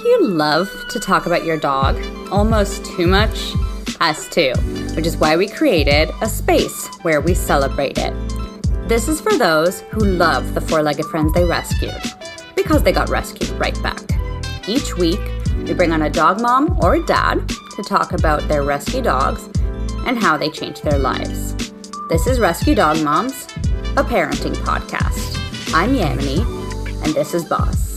you love to talk about your dog? Almost too much? Us too, which is why we created a space where we celebrate it. This is for those who love the four-legged friends they rescued, because they got rescued right back. Each week, we bring on a dog mom or a dad to talk about their rescue dogs and how they changed their lives. This is Rescue Dog Moms, a parenting podcast. I'm Yamini, and this is Boss.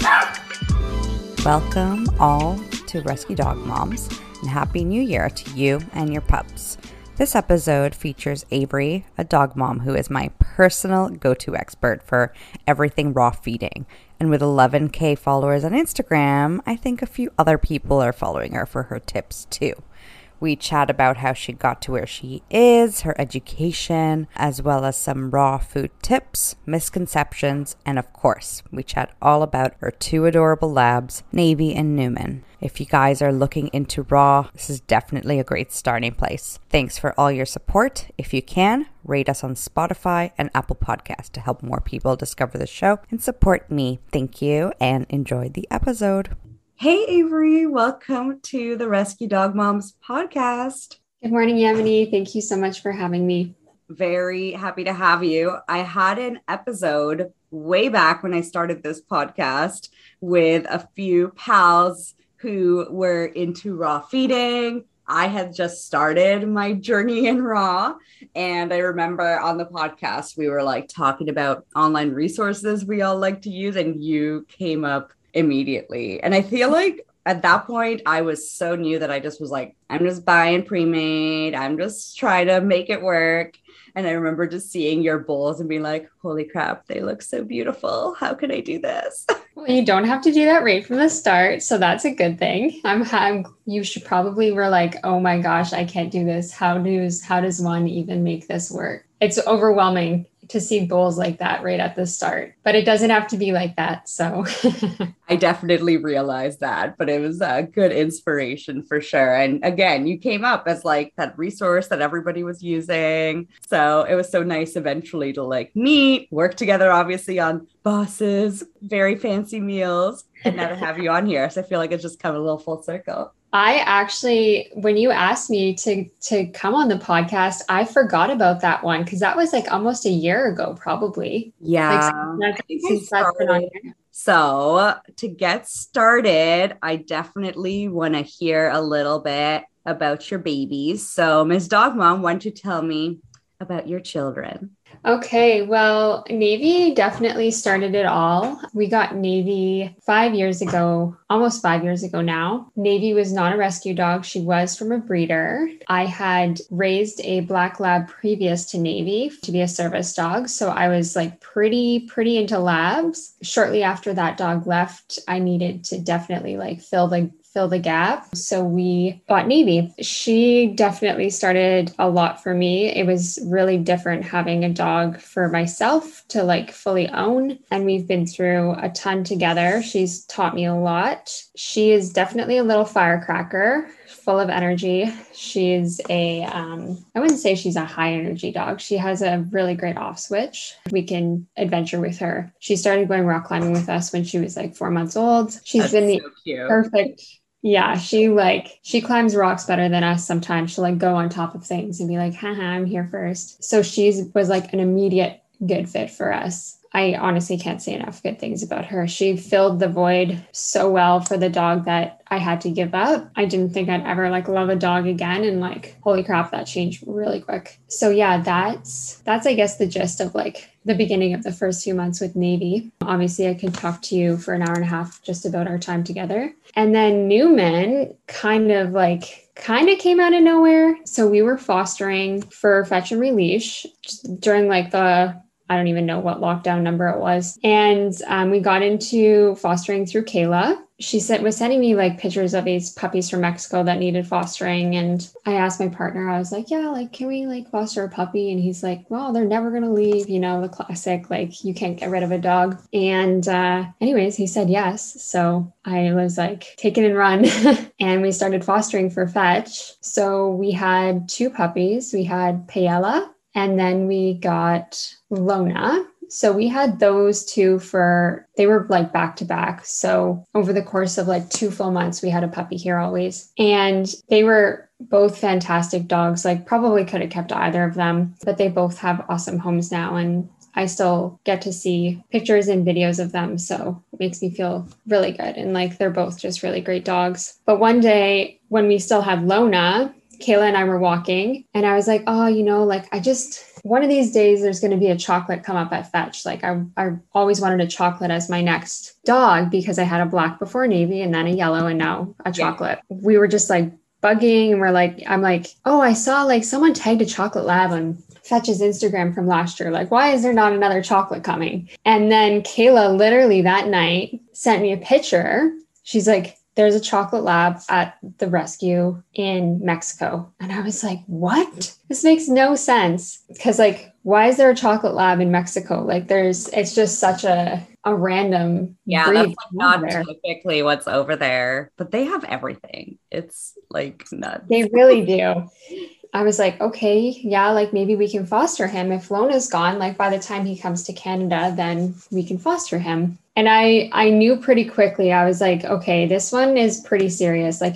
Welcome all to Rescue Dog Moms, and Happy New Year to you and your pups. This episode features Avery, a dog mom who is my personal go-to expert for everything raw feeding. And with 11K followers on Instagram, I think a few other people are following her for her tips too. We chat about how she got to where she is, her education, as well as some raw food tips, misconceptions, and of course, we chat all about her two adorable labs, Navy and Newman. If you guys are looking into raw, this is definitely a great starting place. Thanks for all your support. If you can, rate us on Spotify and Apple Podcasts to help more people discover the show and support me. Thank you and enjoy the episode. Hey Avery, welcome to the Rescue Dog Moms podcast. Good morning, Yamini. Thank you so much for having me. Very happy to have you. I had an episode way back when I started this podcast with a few pals who were into raw feeding. I had just started my journey in raw. And I remember on the podcast, we were like talking about online resources we all like to use, and you came up immediately. And I feel like at that point, I was so new that I just was like, I'm just buying pre-made. I'm just trying to make it work. And I remember just seeing your bowls and being like, holy crap, they look so beautiful. How can I do this? Well, you don't have to do that right from the start. So that's a good thing. You should probably were like, oh my gosh, I can't do this. How does one even make this work? It's overwhelming to see bowls like that right at the start, but it doesn't have to be like that. So I definitely realized that, but it was a good inspiration for sure. And again, you came up as like that resource that everybody was using. So it was so nice eventually to like meet, work together, obviously on Boss's very fancy meals, and now to have you on here. So I feel like it's just come a little full circle. I actually, when you asked me to come on the podcast, I forgot about that one because that was like almost a year ago, probably. Yeah. Since that's been on here. So to get started, I definitely want to hear a little bit about your babies. So Ms. Dog Mom, why don't you tell me about your children? Okay, well, Navy definitely started it all. We got Navy 5 years ago, almost 5 years ago now. Navy was not a rescue dog. She was from a breeder. I had raised a black lab previous to Navy to be a service dog. So I was like pretty into labs. Shortly after that dog left, I needed to definitely like fill the gap. So we bought Navy. She definitely started a lot for me. It was really different having a dog for myself to like fully own. And we've been through a ton together. She's taught me a lot. She is definitely a little firecracker, full of energy. She's I wouldn't say she's a high energy dog. She has a really great off switch. We can adventure with her. She started going rock climbing with us when she was like 4 months old. She's been the perfect. Yeah, she climbs rocks better than us sometimes. She'll like go on top of things and be like, haha, I'm here first. So was like an immediate good fit for us. I honestly can't say enough good things about her. She filled the void so well for the dog that I had to give up. I didn't think I'd ever like love a dog again. And like, holy crap, that changed really quick. So yeah, that's I guess the gist of like the beginning of the first few months with Navy. Obviously I could talk to you for an hour and a half just about our time together. And then Newman kind of came out of nowhere. So we were fostering for Fetch and Release during like I don't even know what lockdown number it was. And we got into fostering through Kayla. She was sending me like pictures of these puppies from Mexico that needed fostering. And I asked my partner, I was like, yeah, like, can we like foster a puppy? And he's like, well, they're never going to leave, the classic, like you can't get rid of a dog. And anyways, he said yes. So I was like, take it and run. And we started fostering for Fetch. So we had two puppies. We had Paella, and then we got Lona. So we had those two they were like back to back. So over the course of like 2 full months, we had a puppy here always. And they were both fantastic dogs. Like probably could have kept either of them, but they both have awesome homes now. And I still get to see pictures and videos of them. So it makes me feel really good. And like, they're both just really great dogs. But one day when we still had Lona, Kayla and I were walking and I was like, oh, like one of these days there's going to be a chocolate come up at Fetch. Like I always wanted a chocolate as my next dog because I had a black before Navy and then a yellow and now a chocolate. Yeah. We were just like bugging and I'm like, oh, I saw like someone tagged a chocolate lab on Fetch's Instagram from last year. Like, why is there not another chocolate coming? And then Kayla literally that night sent me a picture. She's like, there's a chocolate lab at the rescue in Mexico. And I was like, what? This makes no sense. Because like, why is there a chocolate lab in Mexico? Like it's just such a random breed. That's like not typically what's over there, but they have everything. It's like nuts. They really do. I was like, okay, yeah, like maybe we can foster him. If Lona's gone, like by the time he comes to Canada, then we can foster him. And I knew pretty quickly, I was like, okay, this one is pretty serious. Like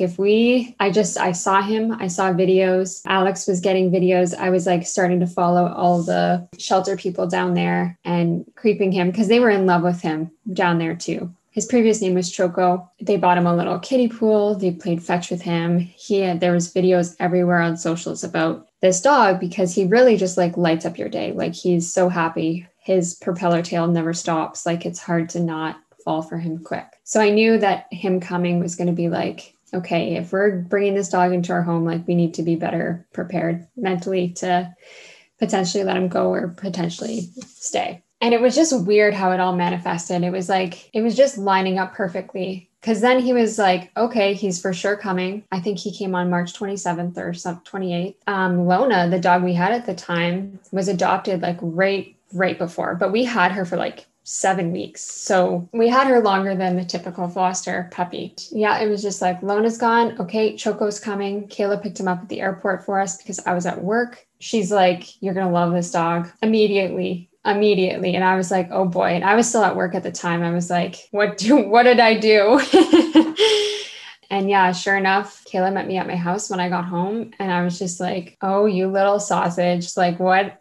I saw him, I saw videos, Alex was getting videos. I was like starting to follow all the shelter people down there and creeping him because they were in love with him down there too. His previous name was Choco. They bought him a little kiddie pool. They played fetch with him. There was videos everywhere on socials about this dog because he really just like lights up your day. Like he's so happy. His propeller tail never stops. Like it's hard to not fall for him quick. So I knew that him coming was going to be like, okay, if we're bringing this dog into our home, like we need to be better prepared mentally to potentially let him go or potentially stay. And it was just weird how it all manifested. It was just lining up perfectly. Because then he was like, okay, he's for sure coming. I think he came on March 27th or 28th. Lona, the dog we had at the time, was adopted like right before. But we had her for like 7 weeks. So we had her longer than the typical foster puppy. Yeah, it was just like, Lona's gone. Okay, Choco's coming. Kayla picked him up at the airport for us because I was at work. She's like, you're going to love this dog immediately. And I was like, oh boy. And I was still at work at the time. I was like, what did I do? And yeah, sure enough, Kayla met me at my house when I got home. And I was just like, oh, you little sausage. Like what?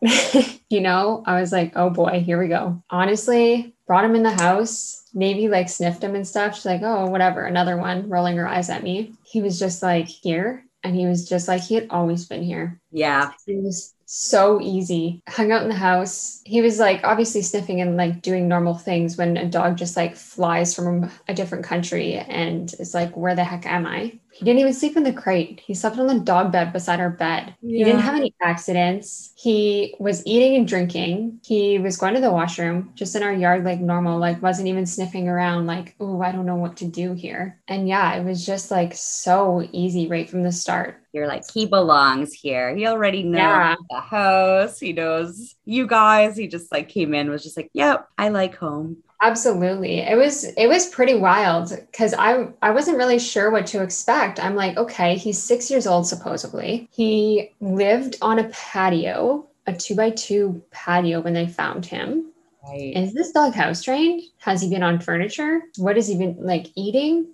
I was like, oh boy, here we go. Honestly, brought him in the house. Navy like sniffed him and stuff. She's like, oh, whatever. Another one, rolling her eyes at me. He was just like here. And he was just like, he had always been here. Yeah. It was so easy. Hung out in the house. He was like obviously sniffing and like doing normal things when a dog just like flies from a different country and is like, where the heck am I? He didn't even sleep in the crate. He slept on the dog bed beside our bed. Yeah. He didn't have any accidents. He was eating and drinking. He was going to the washroom just in our yard like normal, like wasn't even sniffing around like, oh, I don't know what to do here. And yeah, it was just like so easy right from the start. You're like, he belongs here. He already knows the house. He knows you guys. He just like came in, was just like, yep, I like home. Absolutely. It was pretty wild because I wasn't really sure what to expect. I'm like, okay, he's 6 years old, supposedly. He lived on a patio, a 2x2 patio when they found him. Right. Is this dog house trained? Has he been on furniture? What has he been like eating?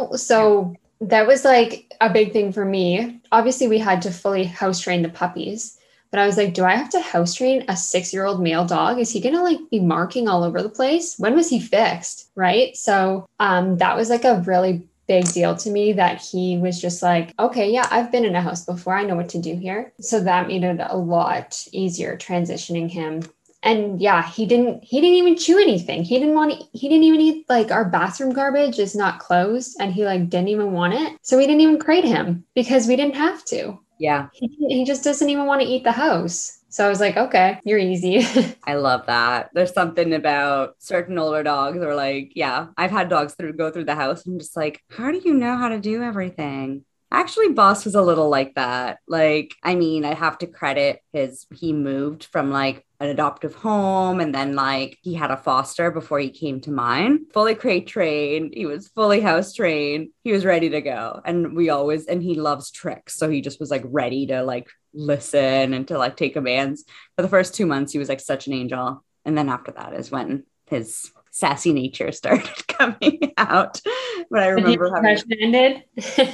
So that was like a big thing for me. Obviously, we had to fully house train the puppies. But I was like, do I have to house train a 6-year-old male dog? Is he going to like be marking all over the place? When was he fixed? Right. So that was like a really big deal to me that he was just like, okay, yeah, I've been in a house before. I know what to do here. So that made it a lot easier transitioning him. And yeah, he didn't even chew anything. He didn't even eat like our bathroom garbage is not closed and he like didn't even want it. So we didn't even crate him because we didn't have to. Yeah. He just doesn't even want to eat the house. So I was like, okay, you're easy. I love that. There's something about certain older dogs or like, yeah, I've had dogs go through the house and I'm just like, how do you know how to do everything? Actually, Boss was a little like that. Like, I mean, I have to credit he moved from like an adoptive home and then like he had a foster before he came to mine. Fully crate trained. He was fully house trained. He was ready to go. And he loves tricks. So he just was like ready to like listen and to like take commands. For the first 2 months, he was like such an angel. And then after that is when his sassy nature started coming out. But I remember ended.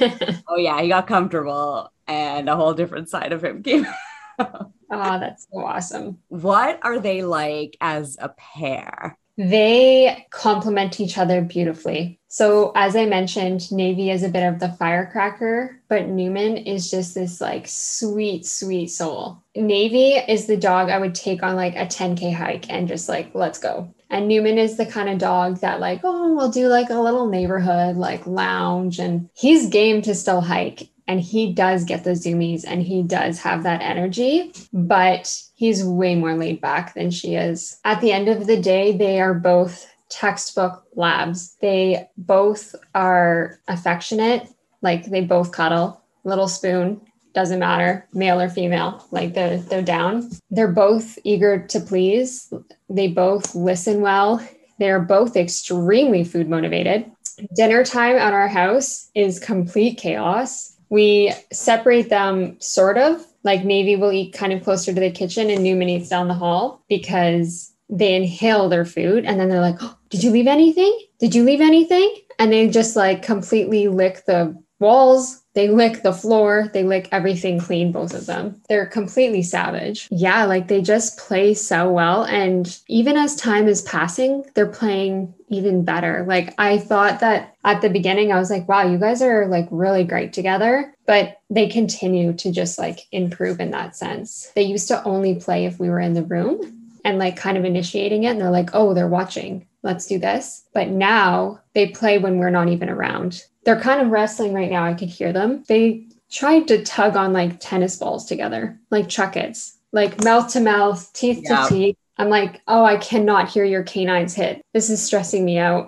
Oh yeah, he got comfortable and a whole different side of him came out. Oh, that's so awesome. What are they like as a pair? They complement each other beautifully. So as I mentioned, Navy is a bit of the firecracker, but Newman is just this like sweet, sweet soul. Navy is the dog I would take on like a 10K hike and just like, let's go. And Newman is the kind of dog that like, oh, we'll do like a little neighborhood, like lounge. And he's game to still hike. And he does get the zoomies and he does have that energy, but he's way more laid back than she is. At the end of the day, they are both textbook labs. They both are affectionate, like they both cuddle, little spoon, doesn't matter, male or female, like they're down. They're both eager to please. They both listen well. They're both extremely food motivated. Dinner time at our house is complete chaos. We separate them sort of, like Navy will eat kind of closer to the kitchen and Newman eats down the hall because they inhale their food and then they're like, oh, did you leave anything? Did you leave anything? And they just like completely lick the walls. They lick the floor. They lick everything clean, both of them. They're completely savage. Yeah, like they just play so well. And even as time is passing, they're playing even better. Like I thought that at the beginning, I was like, wow, you guys are like really great together. But they continue to just like improve in that sense. They used to only play if we were in the room and like kind of initiating it. And they're like, oh, they're watching. Let's do this. But now they play when we're not even around. They're kind of wrestling right now. I could hear them. They tried to tug on like tennis balls together, like chuckets, like mouth to mouth, teeth to teeth. I'm like, oh, I cannot hear your canines hit. This is stressing me out.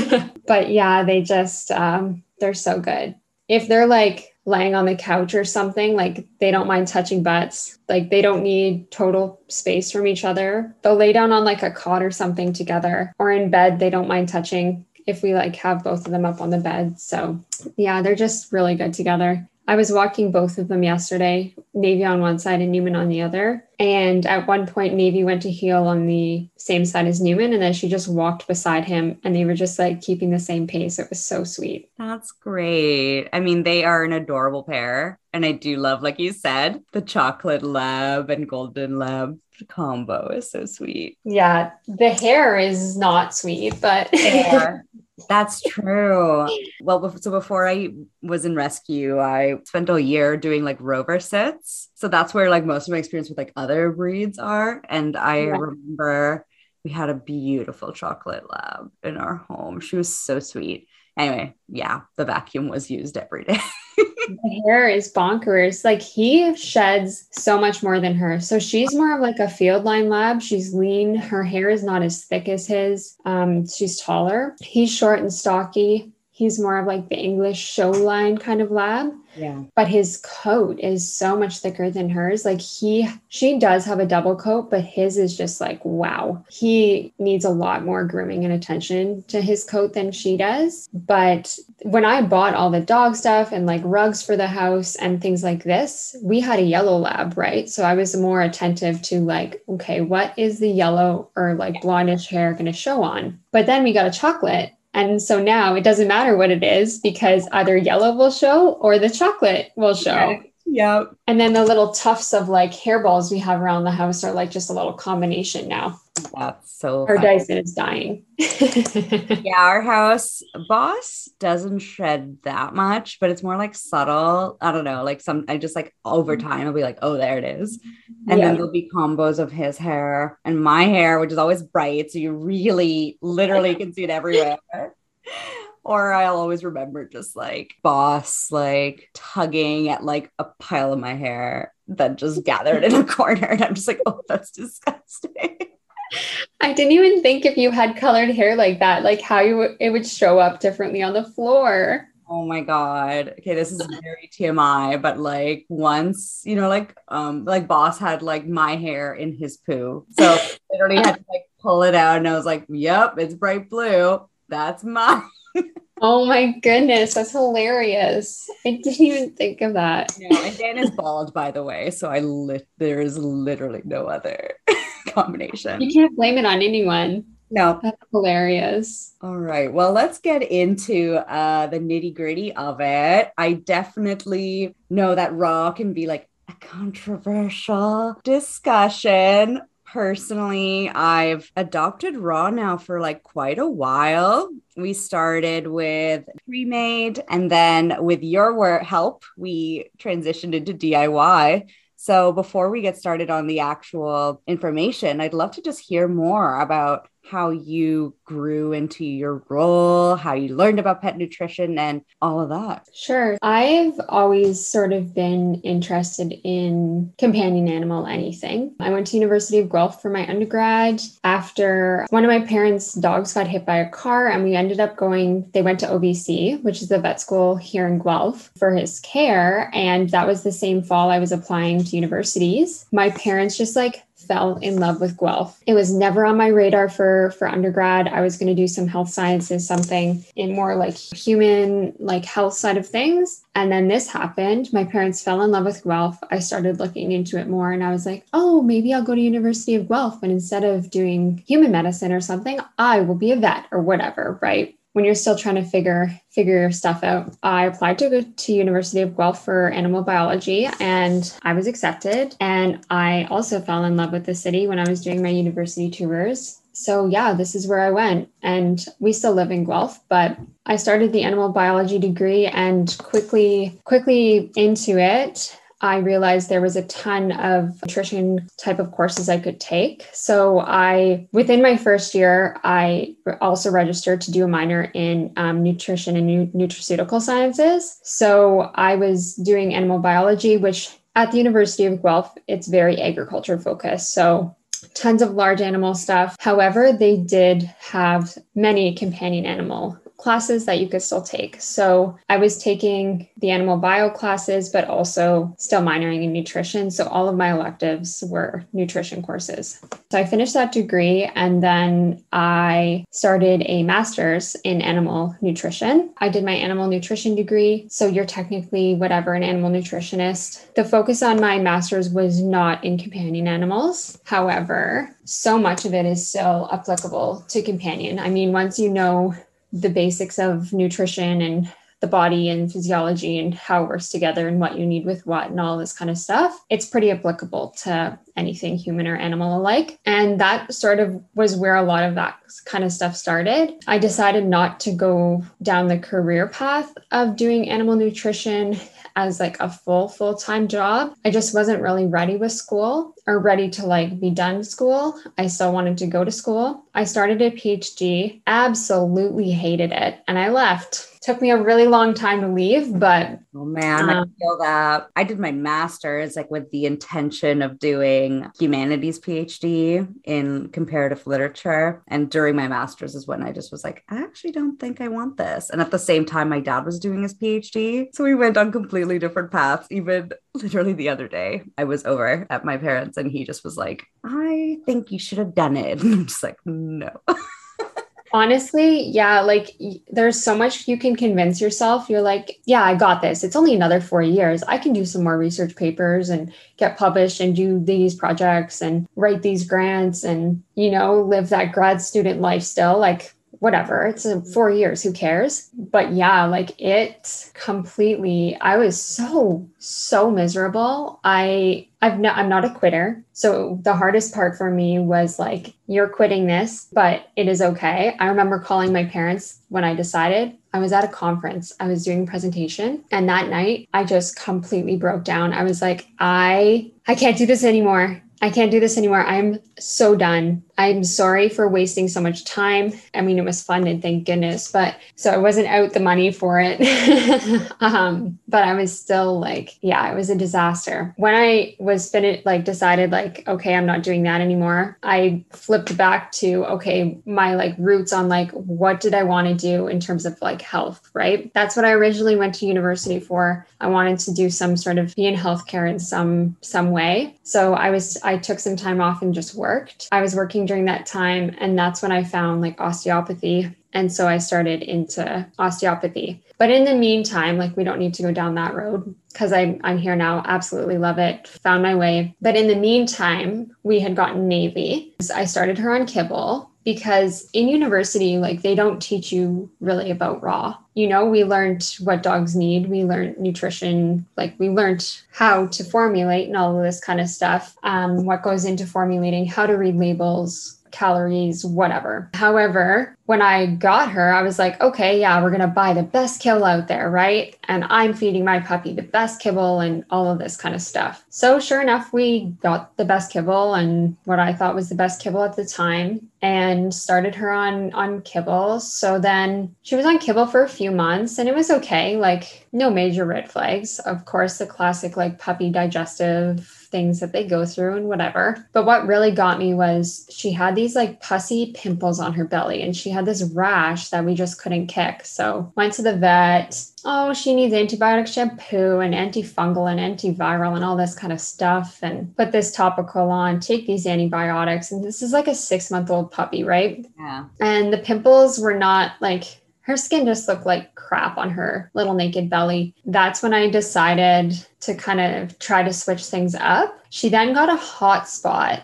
But yeah, they just, they're so good. If they're like laying on the couch or something, like they don't mind touching butts. Like they don't need total space from each other. They'll lay down on like a cot or something together, or in bed, they don't mind touching if we like have both of them up on the bed. So yeah, they're just really good together. I was walking both of them yesterday, Navy on one side and Newman on the other. And at one point, Navy went to heel on the same side as Newman. And then she just walked beside him and they were just like keeping the same pace. It was so sweet. That's great. I mean, they are an adorable pair. And I do love, like you said, the chocolate lab and golden lab combo is so sweet. Yeah, the hair is not sweet, but that's true. Well, so before I was in rescue, I spent a year doing like rover sits. So that's where like most of my experience with like other breeds are. And I remember we had a beautiful chocolate lab in our home. She was so sweet. Anyway, yeah, the vacuum was used every day. The hair is bonkers. Like he sheds so much more than her. So she's more of like a field line lab. She's lean. Her hair is not as thick as his. She's taller. He's short and stocky. He's more of like the English show line kind of lab. Yeah. But his coat is so much thicker than hers. Like she does have a double coat, but his is just like, wow. He needs a lot more grooming and attention to his coat than she does. But when I bought all the dog stuff and like rugs for the house and things like this, we had a yellow lab, right? So I was more attentive to like, okay, what is the yellow or like blondish hair going to show on? But then we got a chocolate. And so now it doesn't matter what it is because either yellow will show or the chocolate will show. Yeah. And then the little tufts of like hairballs we have around the house are like just a little combination now. That's so Our funny. Dyson is dying. Yeah, our house boss doesn't shed that much, but it's more like subtle. I don't know, like I just like over time I'll be like, oh, there it is. And then there'll be combos of his hair and my hair, which is always bright. So you really literally can see it everywhere. Or I'll always remember just like boss like tugging at like a pile of my hair that just gathered in a corner. And I'm just like, oh, that's disgusting. I didn't even think if you had colored hair like that, like how it would show up differently on the floor. Oh my God. Okay, this is very TMI, but like once, you know, like boss had like my hair in his poo. So literally had to like pull it out and I was like, yep, it's bright blue. That's mine. Oh my goodness, that's hilarious. I didn't even think of that. No, and Dan is bald, by the way. So there is literally no other combination. You can't blame it on anyone. No. That's hilarious. All right. Well, let's get into the nitty-gritty of it. I definitely know that raw can be like a controversial discussion. Personally, I've adopted raw now for like quite a while. We started with pre-made, and then with your help, we transitioned into DIY. So before we get started on the actual information, I'd love to just hear more about how you grew into your role, how you learned about pet nutrition, and all of that. Sure. I've always sort of been interested in companion animal anything. I went to University of Guelph for my undergrad. After one of my parents' dogs got hit by a car, and we ended up they went to OBC, which is the vet school here in Guelph, for his care. And that was the same fall I was applying to universities. My parents just fell in love with Guelph. It was never on my radar for undergrad. I was going to do some health sciences, something in more like human, like health side of things. And then this happened. My parents fell in love with Guelph. I started looking into it more and I was like, oh, maybe I'll go to University of Guelph. And instead of doing human medicine or something, I will be a vet or whatever, right? When you're still trying to figure your stuff out. I applied to go to University of Guelph for animal biology and I was accepted. And I also fell in love with the city when I was doing my university tours. So yeah, this is where I went, and we still live in Guelph, but I started the animal biology degree, and quickly into it, I realized there was a ton of nutrition type of courses I could take. So within my first year, I also registered to do a minor in nutrition and nutraceutical sciences. So I was doing animal biology, which at the University of Guelph, it's very agriculture focused. So tons of large animal stuff. However, they did have many companion animal classes that you could still take. So I was taking the animal bio classes, but also still minoring in nutrition. So all of my electives were nutrition courses. So I finished that degree and then I started a master's in animal nutrition. I did my animal nutrition degree. So you're technically whatever, an animal nutritionist. The focus on my master's was not in companion animals. However, so much of it is still applicable to companion. I mean, once you know the basics of nutrition and the body and physiology and how it works together and what you need with what and all this kind of stuff, it's pretty applicable to anything human or animal alike. And that sort of was where a lot of that kind of stuff started. I decided not to go down the career path of doing animal nutrition as like a full-time job. I just wasn't really ready with school or ready to be done school. I still wanted to go to school. I started a PhD, absolutely hated it, and I left. Took me a really long time to leave, but oh man, I feel that. I did my master's with the intention of doing humanities PhD in comparative literature. And during my master's is when I just was like, I actually don't think I want this. And at the same time, my dad was doing his PhD. So we went on completely different paths. Even literally the other day, I was over at my parents and he just was like, I think you should have done it. And I'm just like, no. Honestly, yeah, there's so much you can convince yourself. You're like, yeah, I got this. It's only another 4 years. I can do some more research papers and get published and do these projects and write these grants and, live that grad student life still. Whatever, it's 4 years, who cares? But yeah, I was so miserable. I'm not a quitter. So the hardest part for me was you're quitting this, but it is okay. I remember calling my parents when I decided. I was at a conference, I was doing a presentation, and that night I just completely broke down. I was like, I can't do this anymore. I can't do this anymore. I'm so done. I'm sorry for wasting so much time. I mean, it was fun and thank goodness, but so I wasn't out the money for it. But I was still it was a disaster. When I was finished, decided okay, I'm not doing that anymore. I flipped back to, okay, my roots on what did I want to do in terms of health, right? That's what I originally went to university for. I wanted to do some sort of be in healthcare in some way. So I I took some time off and just worked. I was working during that time, and that's when I found like osteopathy. And so I started into osteopathy. But in the meantime, like we don't need to go down that road because I'm here now. Absolutely love it. Found my way. But in the meantime, we had gotten Navy. I started her on kibble because in university, like they don't teach you really about raw. You know, we learned what dogs need. We learned nutrition, like we learned how to formulate and all of this kind of stuff. What goes into formulating, how to read labels, calories, whatever. However, when I got her, I was like, okay, yeah, we're going to buy the best kibble out there, right? And I'm feeding my puppy the best kibble and all of this kind of stuff. So sure enough, we got the best kibble and what I thought was the best kibble at the time and started her on kibble. So then she was on kibble for a few months and it was okay. Like no major red flags. Of course, the classic like puppy digestive things that they go through and whatever. But what really got me was she had these like pussy pimples on her belly and she had this rash that we just couldn't kick. So went to the vet. Oh, she needs antibiotic shampoo and antifungal and antiviral and all this kind of stuff. And put this topical on, take these antibiotics. And this is like a 6-month-old puppy, right? Yeah. And the pimples were not like, her skin just looked like crap on her little naked belly. That's when I decided to kind of try to switch things up. She then got a hot spot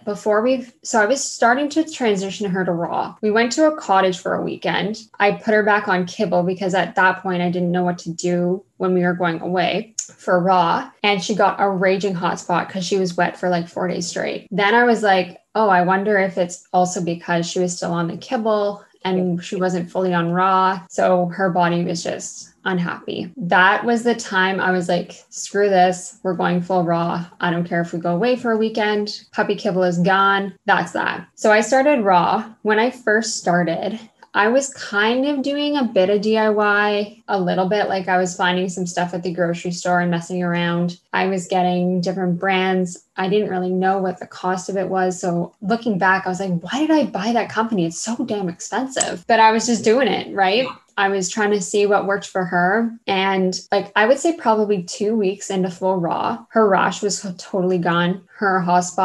so I was starting to transition her to raw. We went to a cottage for a weekend. I put her back on kibble because at that point I didn't know what to do when we were going away for raw. And she got a raging hot spot because she was wet for like 4 days straight. Then I was like, oh, I wonder if it's also because she was still on the kibble and she wasn't fully on raw. So her body was just unhappy. That was the time I was like, screw this. We're going full raw. I don't care if we go away for a weekend. Puppy kibble is gone. That's that. So I started raw. When I first started, I was kind of doing a bit of DIY, a little bit, like I was finding some stuff at the grocery store and messing around. I was getting different brands. I didn't really know what the cost of it was. So looking back, I was like, why did I buy that company? It's so damn expensive. But I was just doing it, right? I was trying to see what worked for her. And like, I would say probably 2 weeks into full raw, her rash was totally gone. Her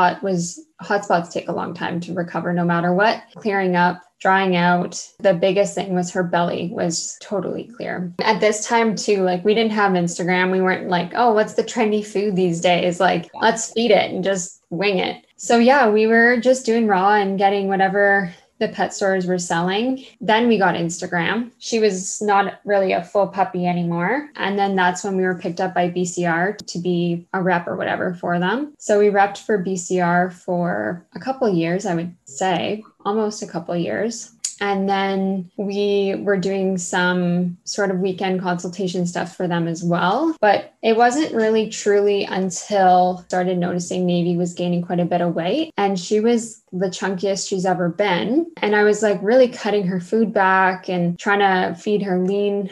hotspots take a long time to recover no matter what, clearing up, drying out. The biggest thing was her belly was totally clear. At this time too, like we didn't have Instagram. We weren't like, oh, what's the trendy food these days? Like, let's feed it and just wing it. So yeah, we were just doing raw and getting whatever the pet stores were selling. Then we got Instagram. She was not really a full puppy anymore. And then that's when we were picked up by BCR to be a rep or whatever for them. So we repped for BCR for a couple of years, I would say, almost a couple of years. And then we were doing some sort of weekend consultation stuff for them as well. But it wasn't really truly until I started noticing Navy was gaining quite a bit of weight. And she was the chunkiest she's ever been. And I was like really cutting her food back and trying to feed her lean,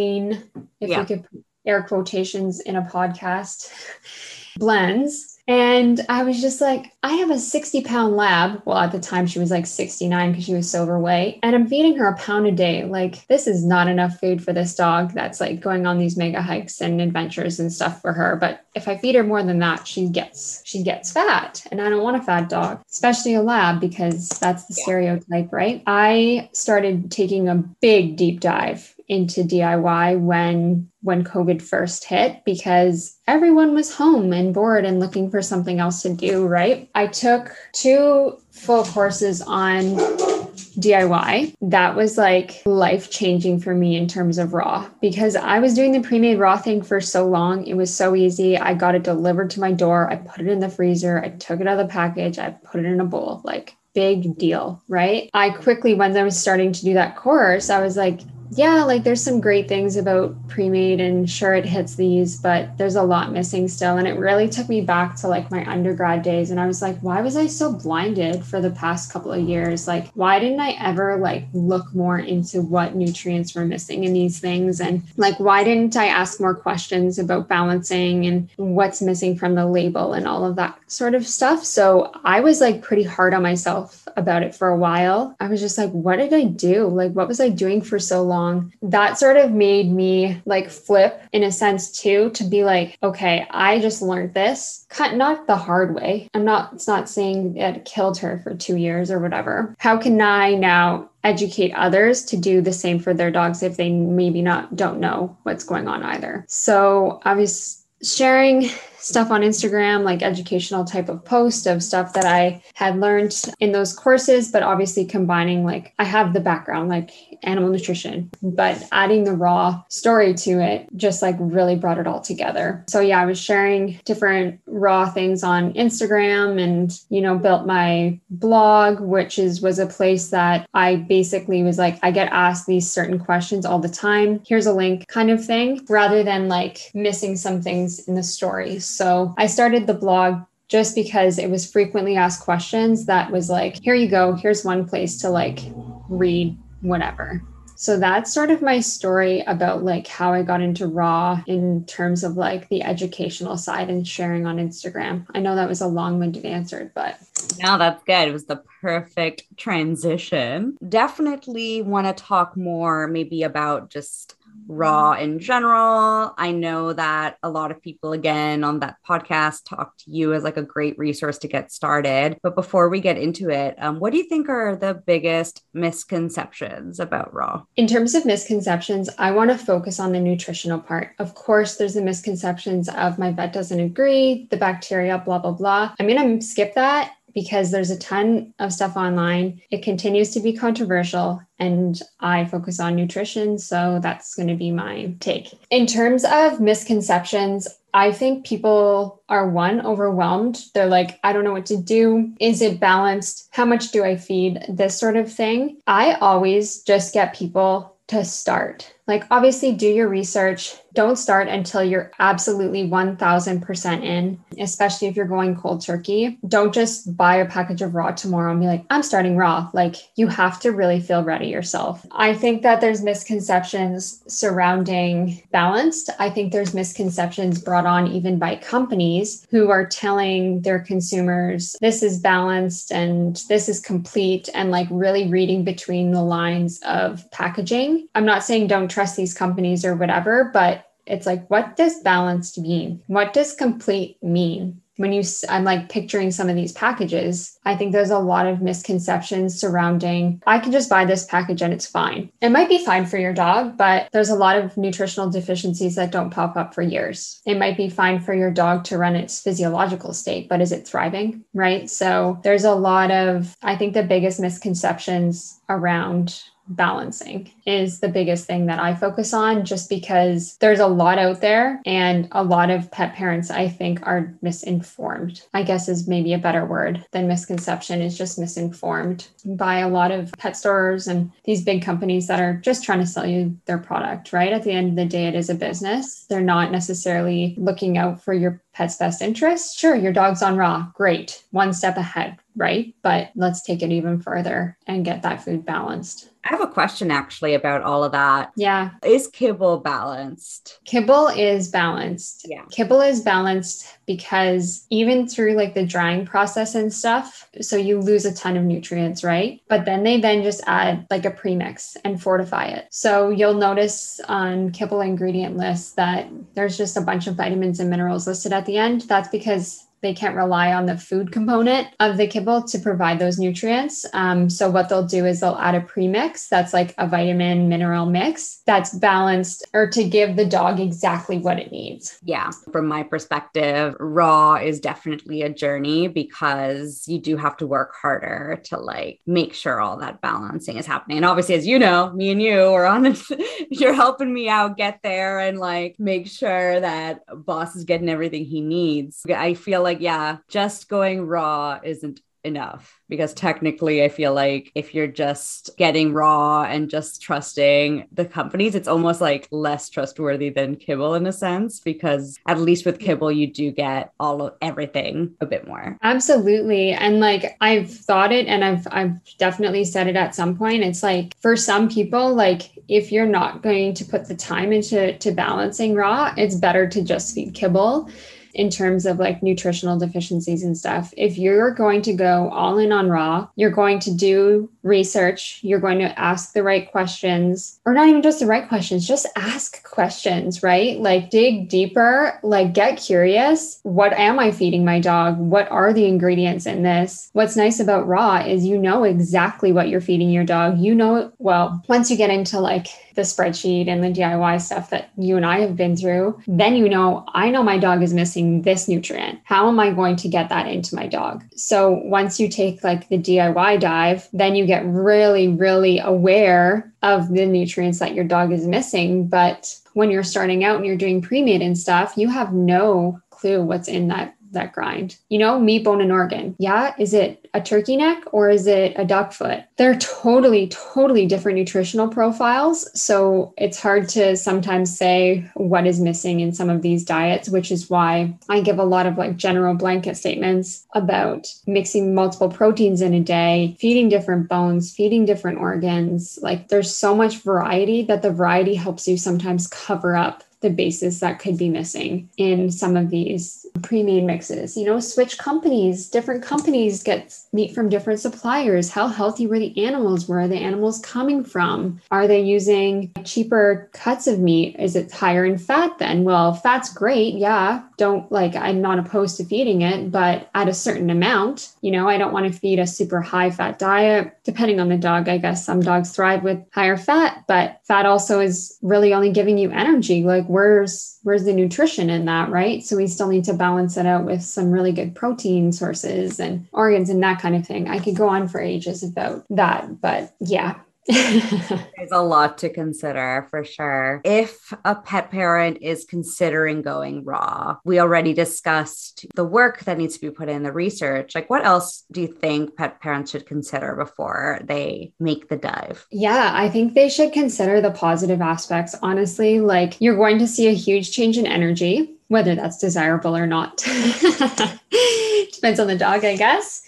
if we could put air quotations in a podcast, blends. And I was just like, I have a 60-pound lab. Well, at the time she was like 69 because she was so overweight. And I'm feeding her a pound a day. Like, this is not enough food for this dog that's like going on these mega hikes and adventures and stuff for her. But if I feed her more than that, she gets fat. And I don't want a fat dog, especially a lab, because that's the stereotype, right? I started taking a big deep dive into DIY when COVID first hit, because everyone was home and bored and looking for something else to do, right? I took 2 full courses on DIY. That was like life-changing for me in terms of raw, because I was doing the pre-made raw thing for so long. It was so easy. I got it delivered to my door. I put it in the freezer. I took it out of the package. I put it in a bowl, like big deal, right? I quickly, when I was starting to do that course, I was like, yeah, like there's some great things about pre-made and sure it hits these, but there's a lot missing still. And it really took me back to like my undergrad days. And I was like, why was I so blinded for the past couple of years? Like, why didn't I ever like look more into what nutrients were missing in these things? And like, why didn't I ask more questions about balancing and what's missing from the label and all of that sort of stuff? So I was like pretty hard on myself about it for a while. I was just like, what did I do? Like, what was I doing for so long long. That sort of made me like flip in a sense too, to be like, okay, I just learned this, not the hard way. It's not saying it killed her for 2 years or whatever. How can I now educate others to do the same for their dogs if they maybe don't know what's going on either? So I was sharing stuff on Instagram, like educational type of post of stuff that I had learned in those courses, but obviously combining, like, I have the background, like animal nutrition, but adding the raw story to it just like really brought it all together. So yeah, I was sharing different raw things on Instagram and, built my blog, which was a place that I basically was like, I get asked these certain questions all the time. Here's a link kind of thing, rather than like missing some things in the story. So I started the blog just because it was frequently asked questions that was like, here you go. Here's one place to like read whatever. So that's sort of my story about like how I got into raw in terms of like the educational side and sharing on Instagram. I know that was a long-winded answer, but no, that's good. It was the perfect transition. Definitely want to talk more maybe about just raw in general. I know that a lot of people, again, on that podcast talk to you as like a great resource to get started. But before we get into it, what do you think are the biggest misconceptions about raw? In terms of misconceptions, I want to focus on the nutritional part. Of course, there's the misconceptions of my vet doesn't agree, the bacteria, blah, blah, blah. I'm going to skip that because there's a ton of stuff online. It continues to be controversial and I focus on nutrition. So that's going to be my take. In terms of misconceptions, I think people are overwhelmed. They're like, I don't know what to do. Is it balanced? How much do I feed? This sort of thing. I always just get people to start. Like, obviously do your research. Don't start until you're absolutely 1000% in, especially if you're going cold turkey. Don't just buy a package of raw tomorrow and be like, I'm starting raw. Like, you have to really feel ready yourself. I think that there's misconceptions surrounding balanced. I think there's misconceptions brought on even by companies who are telling their consumers, this is balanced and this is complete, and like really reading between the lines of packaging. I'm not saying don't trust these companies or whatever, but it's like, what does balanced mean? What does complete mean? I'm like picturing some of these packages, I think there's a lot of misconceptions surrounding, I can just buy this package and it's fine. It might be fine for your dog, but there's a lot of nutritional deficiencies that don't pop up for years. It might be fine for your dog to run its physiological state, but is it thriving? Right? So there's a lot of, I think the biggest misconceptions around balancing is the biggest thing that I focus on, just because there's a lot out there and a lot of pet parents, I think, are misinformed, I guess is maybe a better word than misconception, is just misinformed by a lot of pet stores and these big companies that are just trying to sell you their product, right? At the end of the day, it is a business. They're not necessarily looking out for your pet's best interest. Sure, your dog's on raw. Great. One step ahead, right? But let's take it even further and get that food balanced. I have a question actually about all of that. Yeah. Is kibble balanced? Kibble is balanced. Yeah. Kibble is balanced because even through like the drying process and stuff, so you lose a ton of nutrients, right? But then they just add like a premix and fortify it. So you'll notice on kibble ingredient lists that there's just a bunch of vitamins and minerals listed at the end. That's because they can't rely on the food component of the kibble to provide those nutrients. So what they'll do is they'll add a premix that's like a vitamin mineral mix that's balanced, or to give the dog exactly what it needs. Yeah. From my perspective, raw is definitely a journey because you do have to work harder to like make sure all that balancing is happening. And obviously, as you know, me and you are on it. You're helping me out get there and like make sure that boss is getting everything he needs. I feel like, yeah, just going raw isn't enough, because technically I feel like if you're just getting raw and just trusting the companies, it's almost like less trustworthy than kibble in a sense, because at least with kibble, you do get everything a bit more. Absolutely. And like, I've thought it, and I've definitely said it at some point. It's like, for some people, like if you're not going to put the time into balancing raw, it's better to just feed kibble. In terms of like nutritional deficiencies and stuff. If you're going to go all in on raw, you're going to do research. You're going to ask the right questions, or not even just the right questions, just ask questions, right? Like dig deeper, like get curious. What am I feeding my dog? What are the ingredients in this? What's nice about Raw is you know exactly what you're feeding your dog. You know, well, once you get into like the spreadsheet and the DIY stuff that you and I have been through, then you know, I know my dog is missing this nutrient. How am I going to get that into my dog? So once you take like the DIY dive, then you get really, really aware of the nutrients that your dog is missing. But when you're starting out and you're doing pre-made and stuff, you have no clue what's in that grind. You know, meat, bone, and organ. Yeah. Is it a turkey neck or is it a duck foot? They're totally, totally different nutritional profiles. So it's hard to sometimes say what is missing in some of these diets, which is why I give a lot of like general blanket statements about mixing multiple proteins in a day, feeding different bones, feeding different organs. Like there's so much variety that the variety helps you sometimes cover up the bases that could be missing in some of these pre-made mixes. You know, switch companies, different companies get meat from different suppliers. How healthy were the animals? Where are the animals coming from? Are they using cheaper cuts of meat? Is it higher in fat then? Well, fat's great. Yeah. I'm not opposed to feeding it, but at a certain amount. You know, I don't want to feed a super high fat diet. Depending on the dog, I guess some dogs thrive with higher fat, but fat also is really only giving you energy. Like where's the nutrition in that, right? So we still need to balance it out with some really good protein sources and organs and that kind of thing. I could go on for ages about that, but yeah. There's a lot to consider for sure. If a pet parent is considering going raw, we already discussed the work that needs to be put in, the research. Like what else do you think pet parents should consider before they make the dive? Yeah, I think they should consider the positive aspects. Honestly, like you're going to see a huge change in energy, whether that's desirable or not. Depends on the dog, I guess.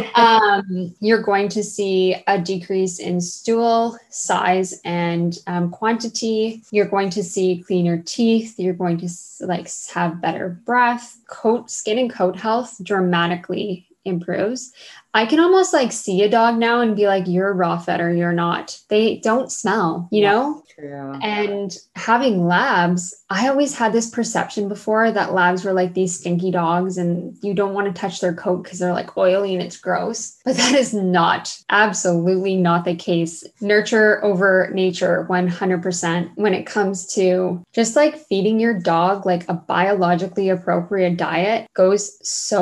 You're going to see a decrease in stool size and quantity. You're going to see cleaner teeth. You're going to have better breath. Skin and coat health dramatically improves. I can almost see a dog now and be like, you're raw fed or you're not. They don't smell, you know? True. And having labs, I always had this perception before that labs were like these stinky dogs and you don't want to touch their coat because they're like oily and it's gross. But that is absolutely not the case. Nurture over nature, 100%, when it comes to just feeding your dog a biologically appropriate diet goes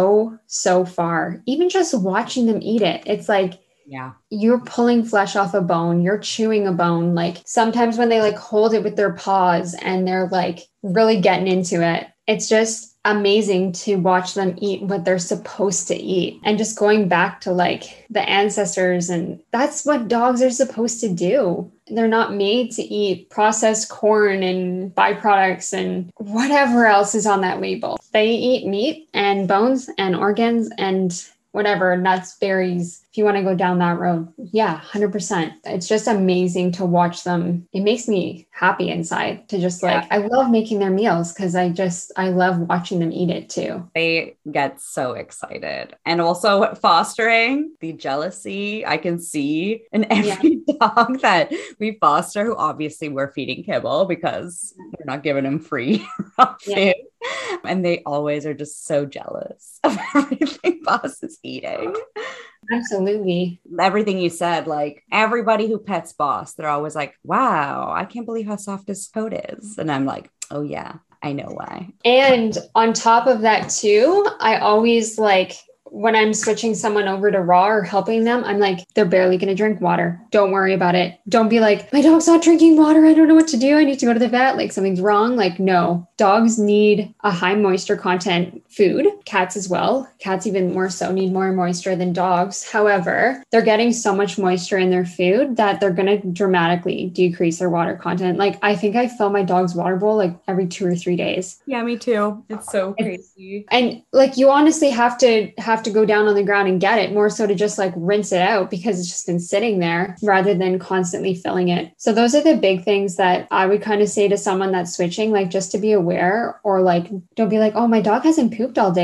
so far. Even just watching them eat it, it's you're pulling flesh off a bone, you're chewing a bone. Sometimes when they hold it with their paws and they're really getting into it, it's just amazing to watch them eat what they're supposed to eat. And just going back to the ancestors, and that's what dogs are supposed to do. They're not made to eat processed corn and byproducts and whatever else is on that label. They eat meat and bones and organs and whatever, nuts, berries, if you want to go down that road. Yeah, 100%. It's just amazing to watch them. It makes me happy inside to just I love making their meals because I love watching them eat it too. They get so excited. And also fostering the jealousy I can see in every dog that we foster, who obviously we're feeding kibble because we're not giving them free raw food. And they always are just so jealous of everything Boss is eating. Absolutely. Everything you said, everybody who pets Boss, they're always like, wow, I can't believe how soft his coat is. And I'm like, oh yeah, I know why. And on top of that too, I always when I'm switching someone over to raw or helping them, I'm they're barely going to drink water. Don't worry about it. Don't be my dog's not drinking water. I don't know what to do. I need to go to the vet. Something's wrong. No, dogs need a high moisture content food. Cats as well. Cats even more so need more moisture than dogs. However, they're getting so much moisture in their food that they're going to dramatically decrease their water content. I think I fill my dog's water bowl every 2 or 3 days. Yeah, me too. It's so crazy. And you honestly have to go down on the ground and get it, more so to just rinse it out because it's just been sitting there rather than constantly filling it. So those are the big things that I would kind of say to someone that's switching, just to be aware, or don't be oh, my dog hasn't pooped all day.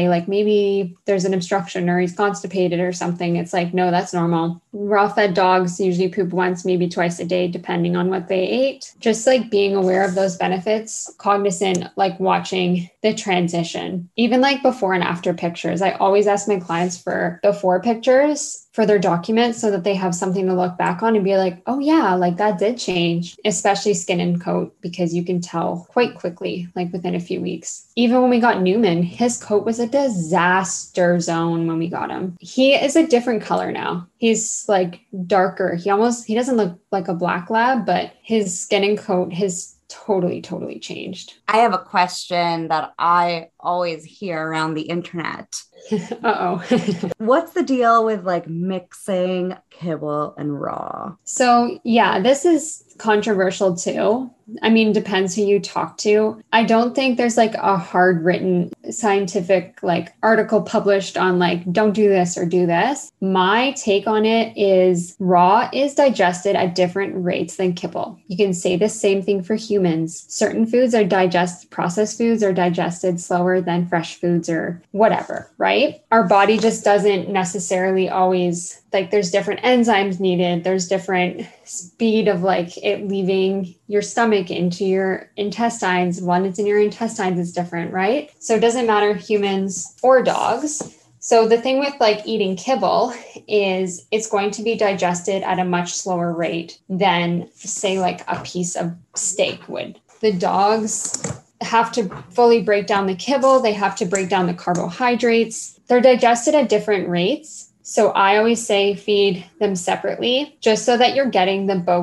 like maybe there's an obstruction or he's constipated or something. It's like, no, that's normal. Raw fed dogs usually poop once, maybe twice a day, depending on what they ate. Just like being aware of those benefits, cognizant, like watching the transition, even like before and after pictures. I always ask my clients for before pictures for their documents so that they have something to look back on and be like, oh yeah, like that did change, especially skin and coat, because you can tell quite quickly, like within a few weeks. Even when we got Newman, his coat was a disaster zone when we got him. He is a different color now. He's like darker. He doesn't look like a black lab, but his skin and coat has totally changed. I have a question that I always hear around the internet. Uh-oh. What's the deal with like mixing kibble and raw? So yeah, this is controversial too. I mean, depends who you talk to. I don't think there's like a hard written scientific like article published on like, don't do this or do this. My take on it is raw is digested at different rates than kibble. You can say the same thing for humans. Certain foods are processed foods are digested slower than fresh foods or whatever, right? Our body just doesn't necessarily always, like there's different enzymes needed. There's different speed of like it leaving your stomach into your intestines. One that's in your intestines is different, right? So it doesn't matter humans or dogs. So the thing with like eating kibble is it's going to be digested at a much slower rate than say like a piece of steak would. The dogs have to fully break down the kibble. They have to break down the carbohydrates. They're digested at different rates. So I always say feed them separately just so that you're getting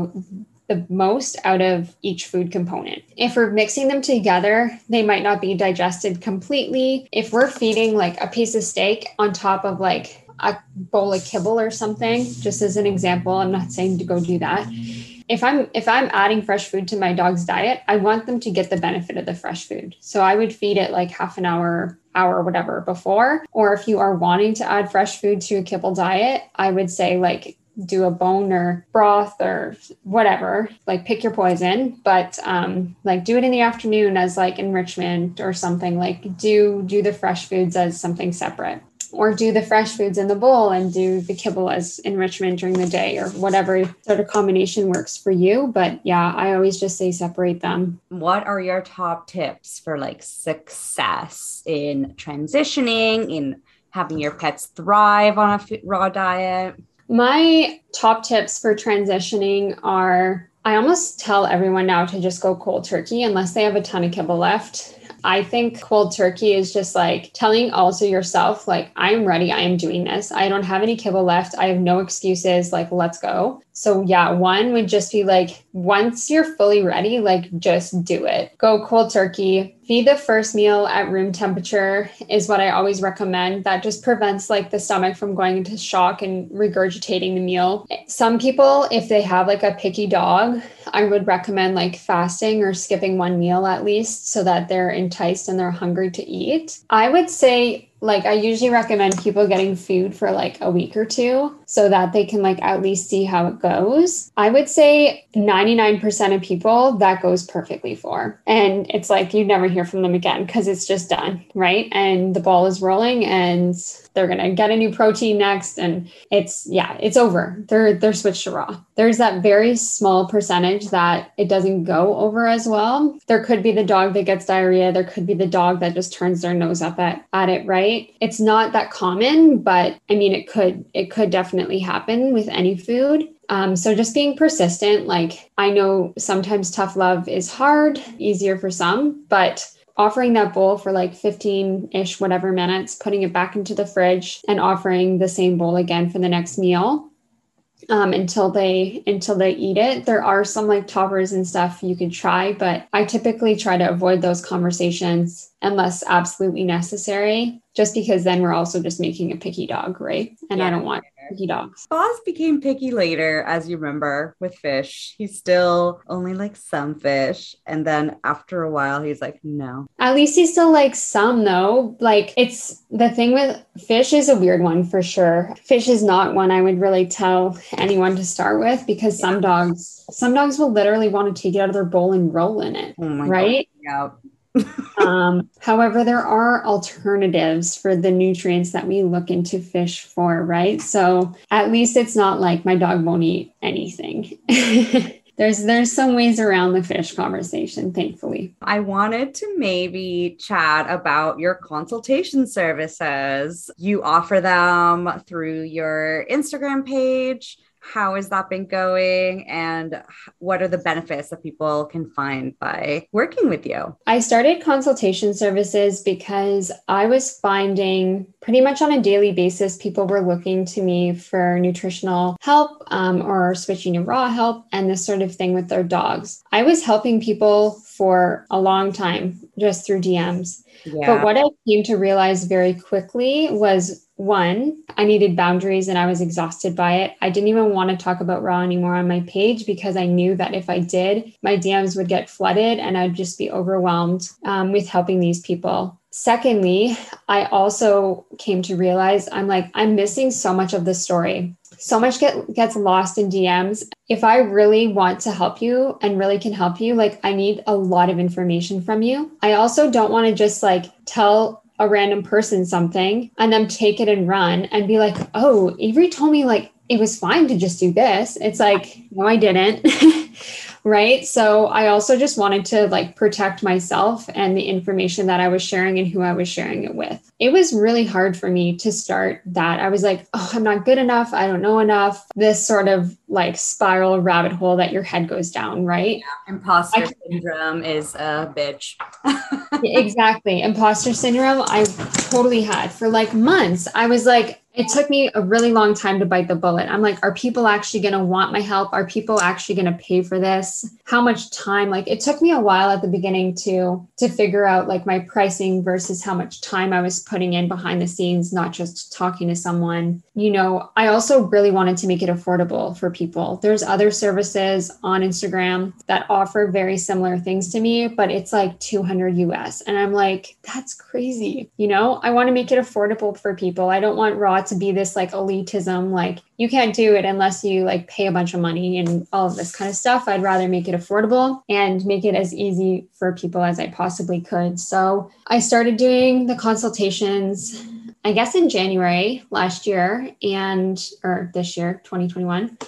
the most out of each food component. If we're mixing them together, they might not be digested completely. If we're feeding like a piece of steak on top of like a bowl of kibble or something, just as an example, I'm not saying to go do that. If I'm adding fresh food to my dog's diet, I want them to get the benefit of the fresh food. So I would feed it like half an hour, whatever before. Or if you are wanting to add fresh food to a kibble diet, I would say like do a bone or broth or whatever, like pick your poison, but like do it in the afternoon as like enrichment or something. Like do the fresh foods as something separate, or do the fresh foods in the bowl and do the kibble as enrichment during the day, or whatever sort of combination works for you. But yeah, I always just say separate them. What are your top tips for like success in transitioning, in having your pets thrive on a raw diet? My top tips for transitioning are, I almost tell everyone now to just go cold turkey unless they have a ton of kibble left. I think cold turkey is just like telling also yourself, like, I'm ready. I am doing this. I don't have any kibble left. I have no excuses. Like, let's go. So yeah, one would just be like, once you're fully ready, like just do it. Go cold turkey. Feed the first meal at room temperature is what I always recommend. That just prevents like the stomach from going into shock and regurgitating the meal. Some people, if they have like a picky dog, I would recommend like fasting or skipping one meal at least so that they're enticed and they're hungry to eat. I would say, like, I usually recommend people getting food for like a week or two so that they can like at least see how it goes. I would say 99% of people that goes perfectly for. And it's like you never hear from them again because it's just done, right? And the ball is rolling and they're going to get a new protein next. And it's over. They're switched to raw. There's that very small percentage that it doesn't go over as well. There could be the dog that gets diarrhea. There could be the dog that just turns their nose up at it, right? It's not that common, but I mean, it could definitely happen with any food. So just being persistent, like I know sometimes tough love is hard, easier for some, but offering that bowl for like 15-ish, whatever minutes, putting it back into the fridge and offering the same bowl again for the next meal. Until they eat it. There are some like toppers and stuff you could try, but I typically try to avoid those conversations unless absolutely necessary, just because then we're also just making a picky dog, right? And I don't want picky dogs. Boz became picky later, as you remember, with fish. He still only likes some fish. And then after a while, he's like, no. At least he still likes some though. Like it's the thing with fish is a weird one for sure. Fish is not one I would really tell anyone to start with because some dogs will literally want to take it out of their bowl and roll in it. Oh my right? God. Yeah. However, there are alternatives for the nutrients that we look into fish for, right? So at least it's not like my dog won't eat anything. There's some ways around the fish conversation, thankfully. I wanted to maybe chat about your consultation services. You offer them through your Instagram page. How has that been going? And what are the benefits that people can find by working with you? I started consultation services because I was finding pretty much on a daily basis, people were looking to me for nutritional help or switching to raw help and this sort of thing with their dogs. I was helping people for a long time just through DMs. Yeah. But what I came to realize very quickly was, one, I needed boundaries and I was exhausted by it. I didn't even want to talk about raw anymore on my page because I knew that if I did, my DMs would get flooded and I'd just be overwhelmed with helping these people. Secondly, I also came to realize I'm missing so much of the story. So much gets lost in DMs. If I really want to help you and really can help you, I need a lot of information from you. I also don't want to just tell a random person something and then take it and run and be like, oh, Avery told me it was fine to just do this. It's no, I didn't. Right. So I also just wanted to protect myself and the information that I was sharing and who I was sharing it with. It was really hard for me to start that. I was like, oh, I'm not good enough. I don't know enough. This sort of spiral rabbit hole that your head goes down. Right. Yeah. Imposter syndrome is a bitch. Exactly. Imposter syndrome. I totally had for months. I was it took me a really long time to bite the bullet. I'm are people actually going to want my help? Are people actually going to pay for this? How much time? It took me a while at the beginning to figure out my pricing versus how much time I was putting in behind the scenes, not just talking to someone. I also really wanted to make it affordable for people. There's other services on Instagram that offer very similar things to me, but it's $200 US. And I'm that's crazy. I want to make it affordable for people. I don't want raw to be this elitism, you can't do it unless you pay a bunch of money and all of this kind of stuff. I'd rather make it affordable and make it as easy for people as I possibly could. So I started doing the consultations, I guess in January last year or this year, 2021.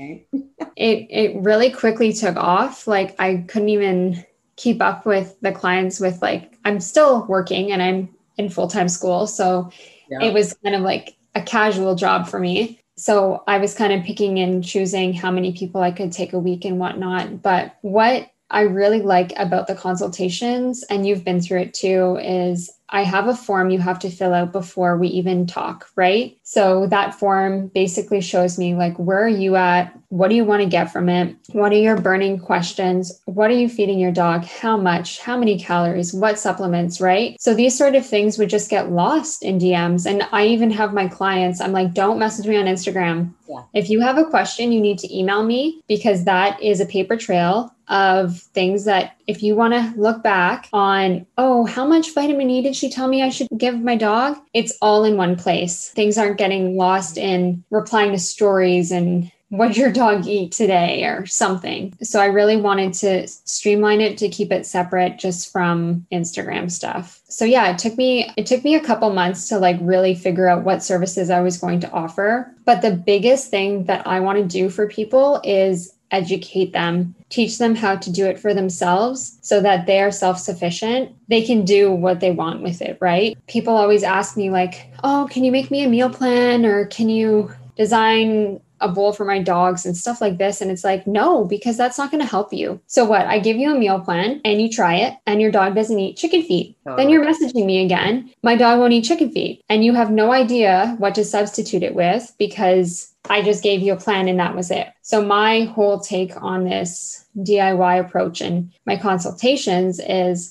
It really quickly took off. I couldn't even keep up with the clients with I'm still working and I'm in full-time school. So It was kind of a casual job for me. So I was kind of picking and choosing how many people I could take a week and whatnot. But what I really like about the consultations, and you've been through it too, is I have a form you have to fill out before we even talk, right? So that form basically shows me where are you at? What do you want to get from it? What are your burning questions? What are you feeding your dog? How much? How many calories? What supplements, right? So these sort of things would just get lost in DMs. And I even have my clients, I'm don't message me on Instagram. Yeah. If you have a question, you need to email me because that is a paper trail of things that if you want to look back on, oh, how much vitamin E did she tell me I should give my dog? It's all in one place. Things aren't getting lost in replying to stories and what did your dog eat today or something. So I really wanted to streamline it to keep it separate just from Instagram stuff. So yeah, it took me a couple months to really figure out what services I was going to offer. But the biggest thing that I want to do for people is educate them, teach them how to do it for themselves so that they are self-sufficient. They can do what they want with it, right? People always ask me oh, can you make me a meal plan or can you design a bowl for my dogs and stuff like this? And it's no, because that's not going to help you. So what? I give you a meal plan and you try it and your dog doesn't eat chicken feet. Oh. Then you're messaging me again. My dog won't eat chicken feet. And you have no idea what to substitute it with because I just gave you a plan and that was it. So my whole take on this DIY approach and my consultations is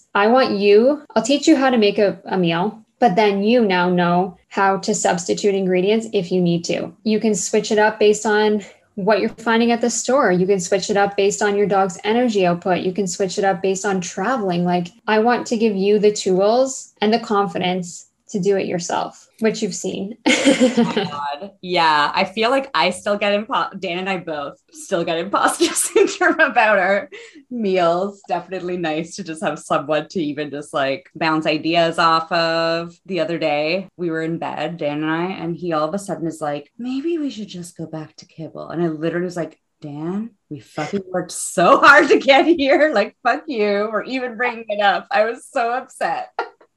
I'll teach you how to make a meal. But then you now know how to substitute ingredients if you need to. You can switch it up based on what you're finding at the store. You can switch it up based on your dog's energy output. You can switch it up based on traveling. I want to give you the tools and the confidence to do it yourself, which you've seen. God. Yeah, I feel like I still get Dan and I both still get imposter syndrome about our meals. Definitely nice to just have someone to even just like bounce ideas off of. The other day we were in bed, Dan and I, and he all of a sudden is like, maybe we should just go back to kibble. And I literally was like, Dan, we fucking worked so hard to get here. Like, fuck you for even bringing it up. I was so upset.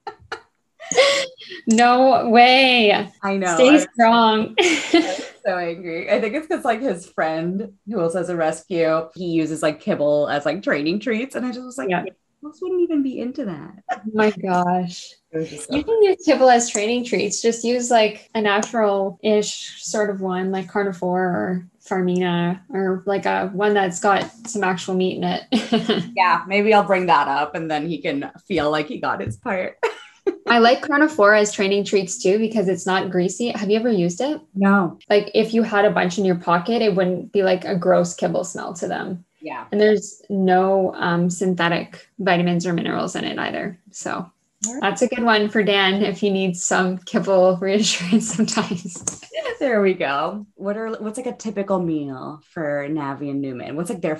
No way. I know. Stay strong. I'm so angry. I think it's because like his friend who also has a rescue, he uses like kibble as like training treats. And I just was like, yeah. Most wouldn't even be into that. Oh my gosh. You can use kibble as training treats. Just use like a natural-ish sort of one, like carnivore or Farmina, or like a one that's got some actual meat in it. Yeah, maybe I'll bring that up and then he can feel like he got his part. I like carnivore as training treats too, because it's not greasy. Have you ever used it? No. Like if you had a bunch in your pocket, it wouldn't be like a gross kibble smell to them. Yeah. And there's no synthetic vitamins or minerals in it either. So that's a good one for Dan if he needs some kibble reassurance sometimes. There we go. What's like a typical meal for Navi and Newman? What's like their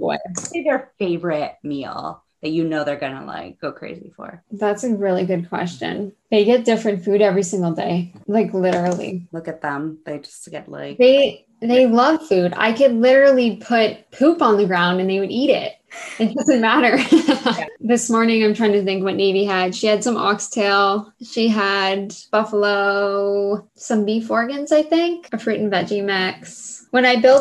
favorite meal that you know they're gonna like go crazy for? That's a really good question. They get different food every single day, like literally. Look at them. They just get like they love food. I could literally put poop on the ground and they would eat it. It doesn't matter. Yeah. This morning, I'm trying to think what Navy had. She had some oxtail. She had buffalo, some beef organs, I think, a fruit and veggie mix. When I build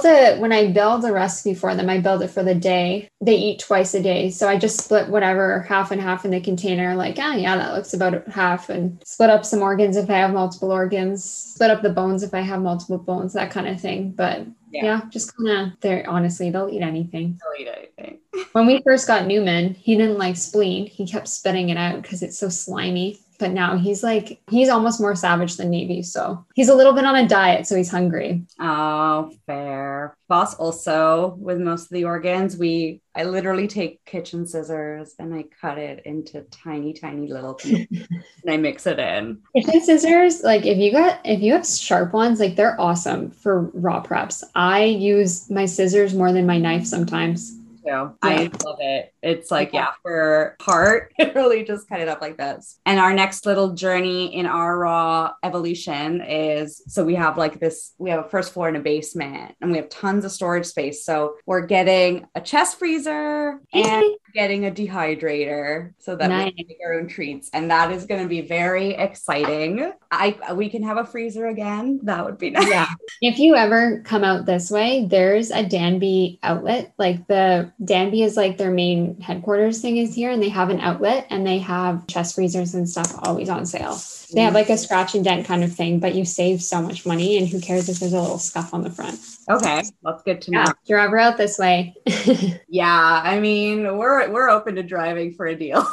a recipe for them, I build it for the day. They eat twice a day. So I just split whatever half and half in the container. Like, that looks about half, and split up some organs if I have multiple organs, split up the bones if I have multiple bones, that kind of thing. But yeah, just kind of, they'll eat anything. They'll eat anything. When we first got Newman, he didn't like spleen. He kept spitting it out because it's so slimy. But now he's almost more savage than Navy. So he's a little bit on a diet, so he's hungry. Oh, fair. Boss also, with most of the organs, I literally take kitchen scissors and I cut it into tiny, tiny little pieces and I mix it in. Kitchen scissors, like if you have sharp ones, like they're awesome for raw preps. I use my scissors more than my knife sometimes. Yeah. I love it. It's like, for heart, really just cut it up like this. And our next little journey in our raw evolution is, so we have a first floor and a basement, and we have tons of storage space. So we're getting a chest freezer and getting a dehydrator so that we can make our own treats. And that is going to be very exciting. We can have a freezer again. That would be nice. Yeah. If you ever come out this way, there's a Danby outlet. Like the Danby is like their main headquarters thing is here, and they have an outlet and they have chest freezers and stuff always on sale. They have like a scratch and dent kind of thing, but you save so much money, and who cares if there's a little scuff on the front. Okay, that's good to know. If you're ever out this way. Yeah, I mean, we're open to driving for a deal.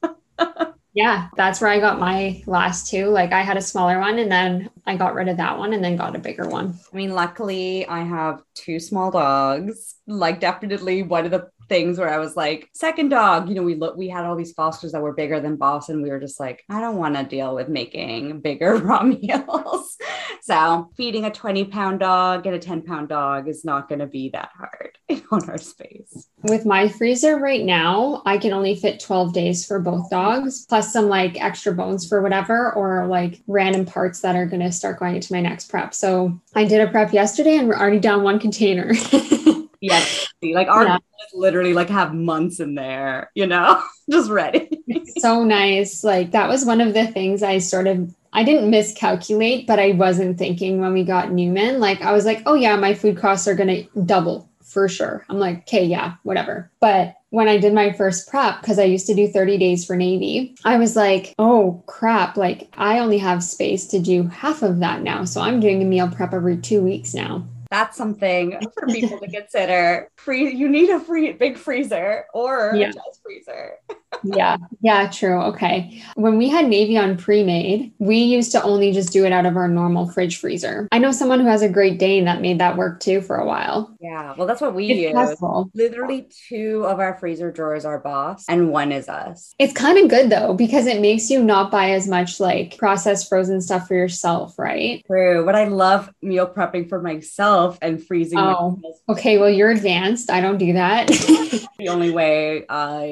Yeah, that's where I got my last two. Like I had a smaller one and then I got rid of that one and then got a bigger one. I mean, luckily I have two small dogs. Like definitely one of the things where I was like, second dog, we had all these fosters that were bigger than Boss, and we were just like, I don't want to deal with making bigger raw meals. So feeding a 20-pound dog and a 10-pound dog is not going to be that hard on our space. With my freezer right now, I can only fit 12 days for both dogs, plus some like extra bones for whatever, or like random parts that are going to start going into my next prep. So I did a prep yesterday and we're already down one container. Yes. Like our dogs literally like have months in there, just ready. It's so nice. Like that was one of the things I didn't miscalculate, but I wasn't thinking when we got Newman. Like I was like, oh yeah, my food costs are going to double for sure. I'm like, okay, yeah, whatever. But when I did my first prep, because I used to do 30 days for Navy, I was like, oh crap, like I only have space to do half of that now. So I'm doing a meal prep every 2 weeks now. That's something for people to consider. You need a big freezer or a chest freezer. Yeah. Yeah, true. Okay. When we had Navy on pre-made, we used to only just do it out of our normal fridge freezer. I know someone who has a Great Dane that made that work too for a while. Yeah, well, that's what we It's use. possible. Literally two of our freezer drawers are Boss and one is us. It's kind of good though, because it makes you not buy as much like processed frozen stuff for yourself, right? True, but I love meal prepping for myself and freezing my Oh, meals. okay. Well, you're advanced. I don't do that. The only way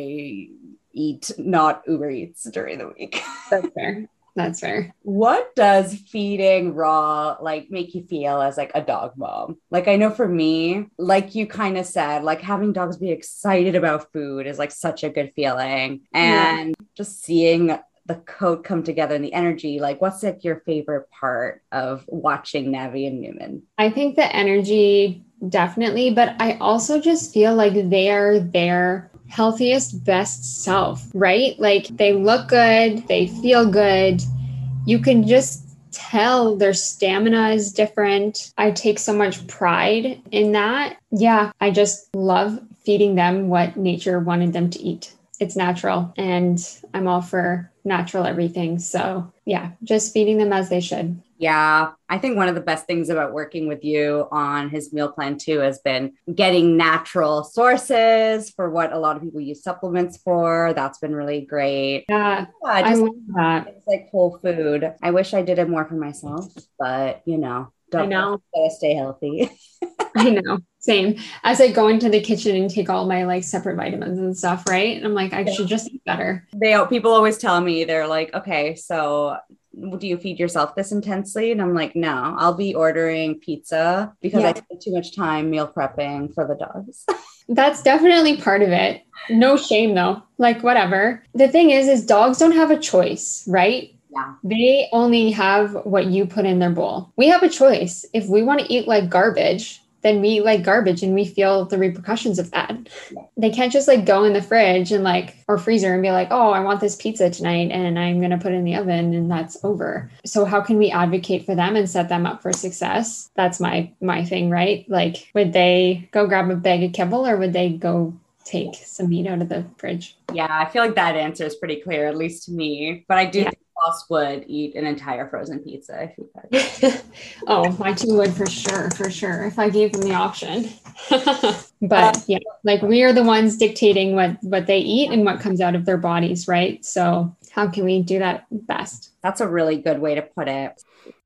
I eat not Uber Eats during the week. That's fair. That's fair. What does feeding raw like make you feel as like a dog mom? Like I know for me, like you kind of said, like having dogs be excited about food is like such a good feeling. Yeah. And just seeing the coat come together and the energy, like what's like your favorite part of watching Navi and Newman? I think the energy definitely, but I also just feel like they are their healthiest, best self, right? Like they look good, they feel good. You can just tell their stamina is different. I take so much pride in that. Yeah, I just love feeding them what nature wanted them to eat. It's natural, and I'm all for natural everything. So, yeah, just feeding them as they should. Yeah, I think one of the best things about working with you on his meal plan too has been getting natural sources for what a lot of people use supplements for. That's been really great. Yeah, Yeah, I just love that. it's like whole food. I wish I did it more for myself, but I don't know. gotta stay healthy. I know. Same. As I go into the kitchen and take all my like separate vitamins and stuff, right? And I'm like, I should just eat better. People always tell me they're like, okay, so do you feed yourself this intensely? And I'm like, no, I'll be ordering pizza because I Yeah, spend too much time meal prepping for the dogs. that's definitely part of it. No shame though. Like whatever. The thing is dogs don't have a choice, right? Yeah. They only have what you put in their bowl. We have a choice. If we want to eat like garbage, then we eat like garbage and we feel the repercussions of that. They can't just like go in the fridge and like or freezer and be like, oh, I want this pizza tonight and I'm gonna put it in the oven and that's over. So how can we advocate for them and set them up for success? That's my thing, right? Like would they go grab a bag of kibble or would they go take some meat out of the fridge? Yeah, I feel like that answer is pretty clear, at least to me. But I do Yeah. think Boss would eat an entire frozen pizza if he could. Oh, my two would for sure, if I gave them the option. But yeah, like we are the ones dictating what they eat and what comes out of their bodies, right? So how can we do that best? That's a really good way to put it.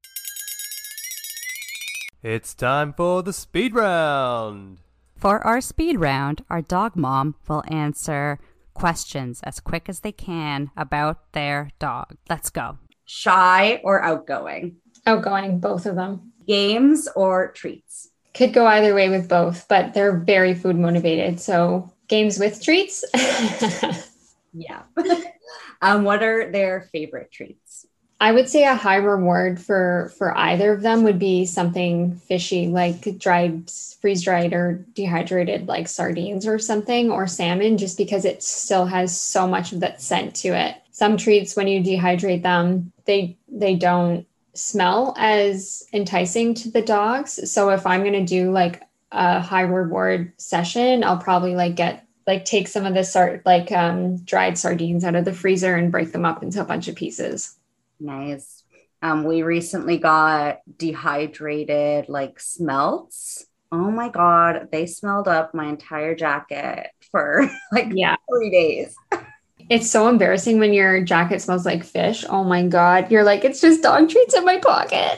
It's time for the speed round. For our speed round, our dog mom will answer questions as quick as they can about their dog. Let's go. Shy or outgoing? Outgoing, both of them. Games or treats? Could go either way with both, but they're very food motivated. So games with treats. Yeah. What are their favorite treats? I would say a high reward for either of them would be something fishy, like freeze dried or dehydrated, like sardines or something, or salmon, just because it still has so much of that scent to it. Some treats, when you dehydrate them, they don't smell as enticing to the dogs. So if I'm gonna do like a high reward session, I'll probably take some of the dried sardines out of the freezer and break them up into a bunch of pieces. Nice. We recently got dehydrated like smelts. Oh my God, they smelled up my entire jacket for like Yeah. 3 days. It's so embarrassing when your jacket smells like fish. Oh my God. You're like, it's just dog treats in my pocket.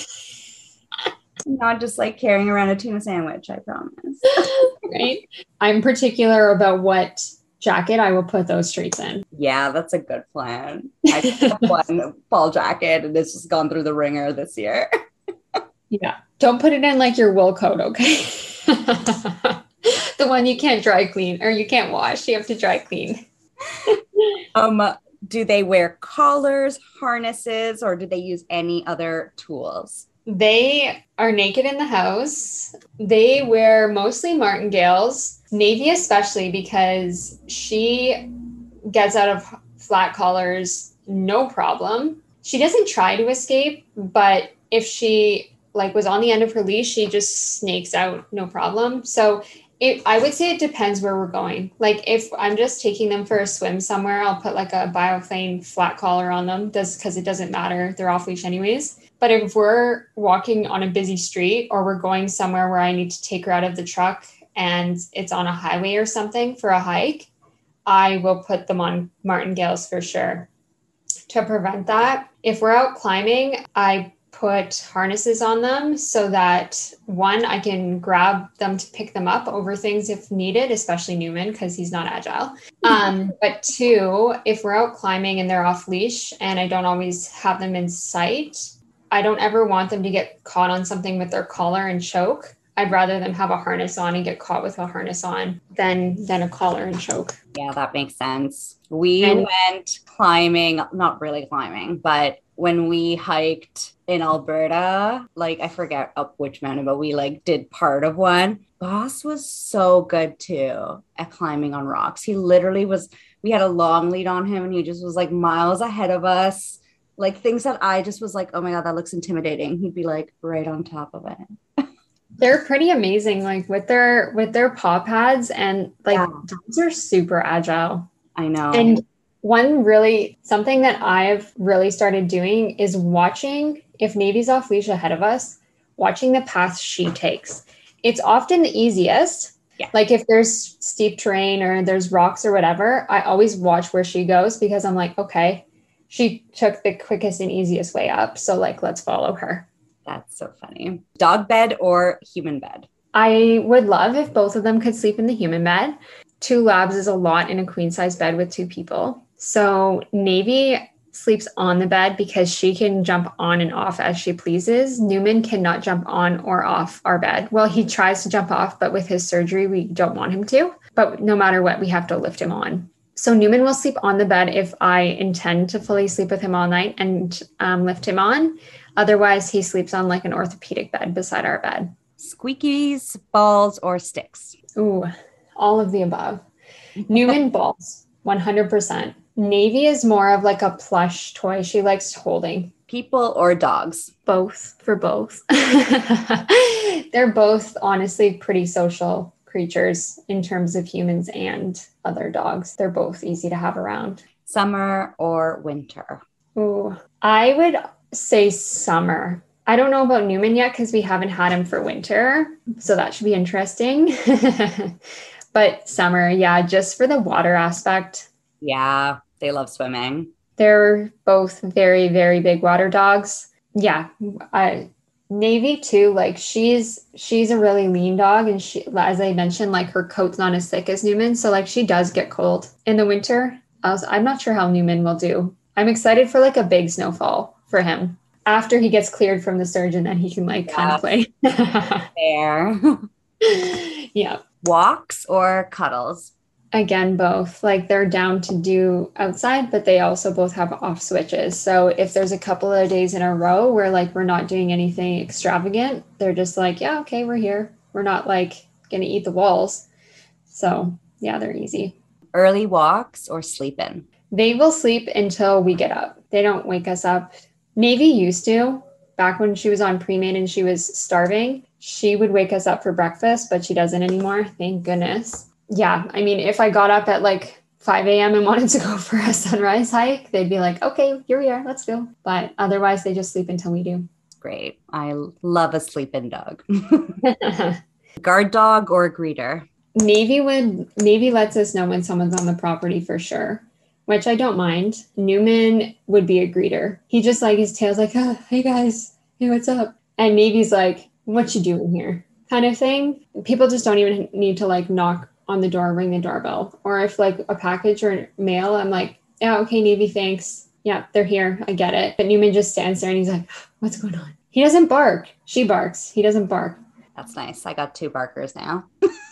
Not just like carrying around a tuna sandwich, I promise. Right? I'm particular about what jacket I will put those treats in. Yeah, that's a good plan. I have one fall jacket and it's just gone through the ringer this year. Yeah. Don't put it in like your wool coat, okay? The one you can't dry clean or you can't wash. You have to dry clean. Do they wear collars, harnesses, or do they use any other tools? They are naked in the house. They wear mostly martingales, Navy especially because she gets out of flat collars no problem. She doesn't try to escape, but if she was on the end of her leash, she just snakes out no problem. So I would say it depends where we're going. Like if I'm just taking them for a swim somewhere, I'll put like a Bioflame flat collar on them because it doesn't matter. They're off leash anyways. But if we're walking on a busy street or we're going somewhere where I need to take her out of the truck and it's on a highway or something for a hike, I will put them on martingales for sure. To prevent that, if we're out climbing, I put harnesses on them so that one, I can grab them to pick them up over things if needed, especially Newman because he's not agile. But two, if we're out climbing and they're off leash and I don't always have them in sight, I don't ever want them to get caught on something with their collar and choke. I'd rather them have a harness on and get caught with a harness on than a collar and choke. Yeah, that makes sense. We went climbing, not really climbing, but when we hiked in Alberta, like I forget up which mountain, but we like did part of one. Boss was so good too at climbing on rocks. He literally was, we had a long lead on him and he just was like miles ahead of us. Like things that I just was like, oh my God, that looks intimidating. He'd be like right on top of it. They're pretty amazing, like with their paw pads and like dogs are super agile. I know. And something that I've really started doing is watching if Navy's off leash ahead of us, watching the path she takes. It's often the easiest. Yeah. Like if there's steep terrain or there's rocks or whatever, I always watch where she goes because I'm like, okay, she took the quickest and easiest way up. So like, let's follow her. That's so funny. Dog bed or human bed? I would love if both of them could sleep in the human bed. 2 labs is a lot in a queen size bed with 2 people. So Navy sleeps on the bed because she can jump on and off as she pleases. Newman cannot jump on or off our bed. Well, he tries to jump off, but with his surgery, we don't want him to. But no matter what, we have to lift him on. So Newman will sleep on the bed if I intend to fully sleep with him all night and lift him on. Otherwise, he sleeps on like an orthopedic bed beside our bed. Squeakies, balls, or sticks? Ooh, all of the above. Newman balls, 100%. Navy is more of like a plush toy she likes holding. People or dogs? Both, for both. They're both honestly pretty social creatures in terms of humans and other dogs. They're both easy to have around. Summer or winter? Ooh, I would say summer. I don't know about Newman yet because we haven't had him for winter. So that should be interesting. But summer, yeah, just for the water aspect. Yeah, they love swimming. They're both very, very big water dogs. Yeah. Navy too, like she's a really lean dog. And she, as I mentioned, like her coat's not as thick as Newman. So like she does get cold in the winter. I'm not sure how Newman will do. I'm excited for like a big snowfall for him. After he gets cleared from the surgeon, then he can like kind of play. Fair. Yeah. Walks or cuddles? Again, both. Like they're down to do outside, but they also both have off switches. So if there's a couple of days in a row where like we're not doing anything extravagant, they're just like, yeah, okay, we're here. We're not like going to eat the walls. So yeah, they're easy. Early walks or sleep in? They will sleep until we get up. They don't wake us up. Navy used to. Back when she was on pre-mate and she was starving, she would wake us up for breakfast, but she doesn't anymore. Thank goodness. Yeah. I mean, if I got up at like 5 a.m. and wanted to go for a sunrise hike, they'd be like, okay, here we are. Let's go. But otherwise, they just sleep until we do. Great. I love a sleep-in dog. Guard dog or greeter? Navy lets us know when someone's on the property for sure, which I don't mind. Newman would be a greeter. He just like his tail's like, oh, hey guys, hey, what's up? And Navy's like, what you doing here? Kind of thing. People just don't even need to like knock on the door, ring the doorbell. Or if like a package or mail, I'm like, yeah, okay, Navy, thanks. Yeah, they're here. I get it. But Newman just stands there and he's like, what's going on? He doesn't bark. She barks. He doesn't bark. That's nice. I got 2 barkers now.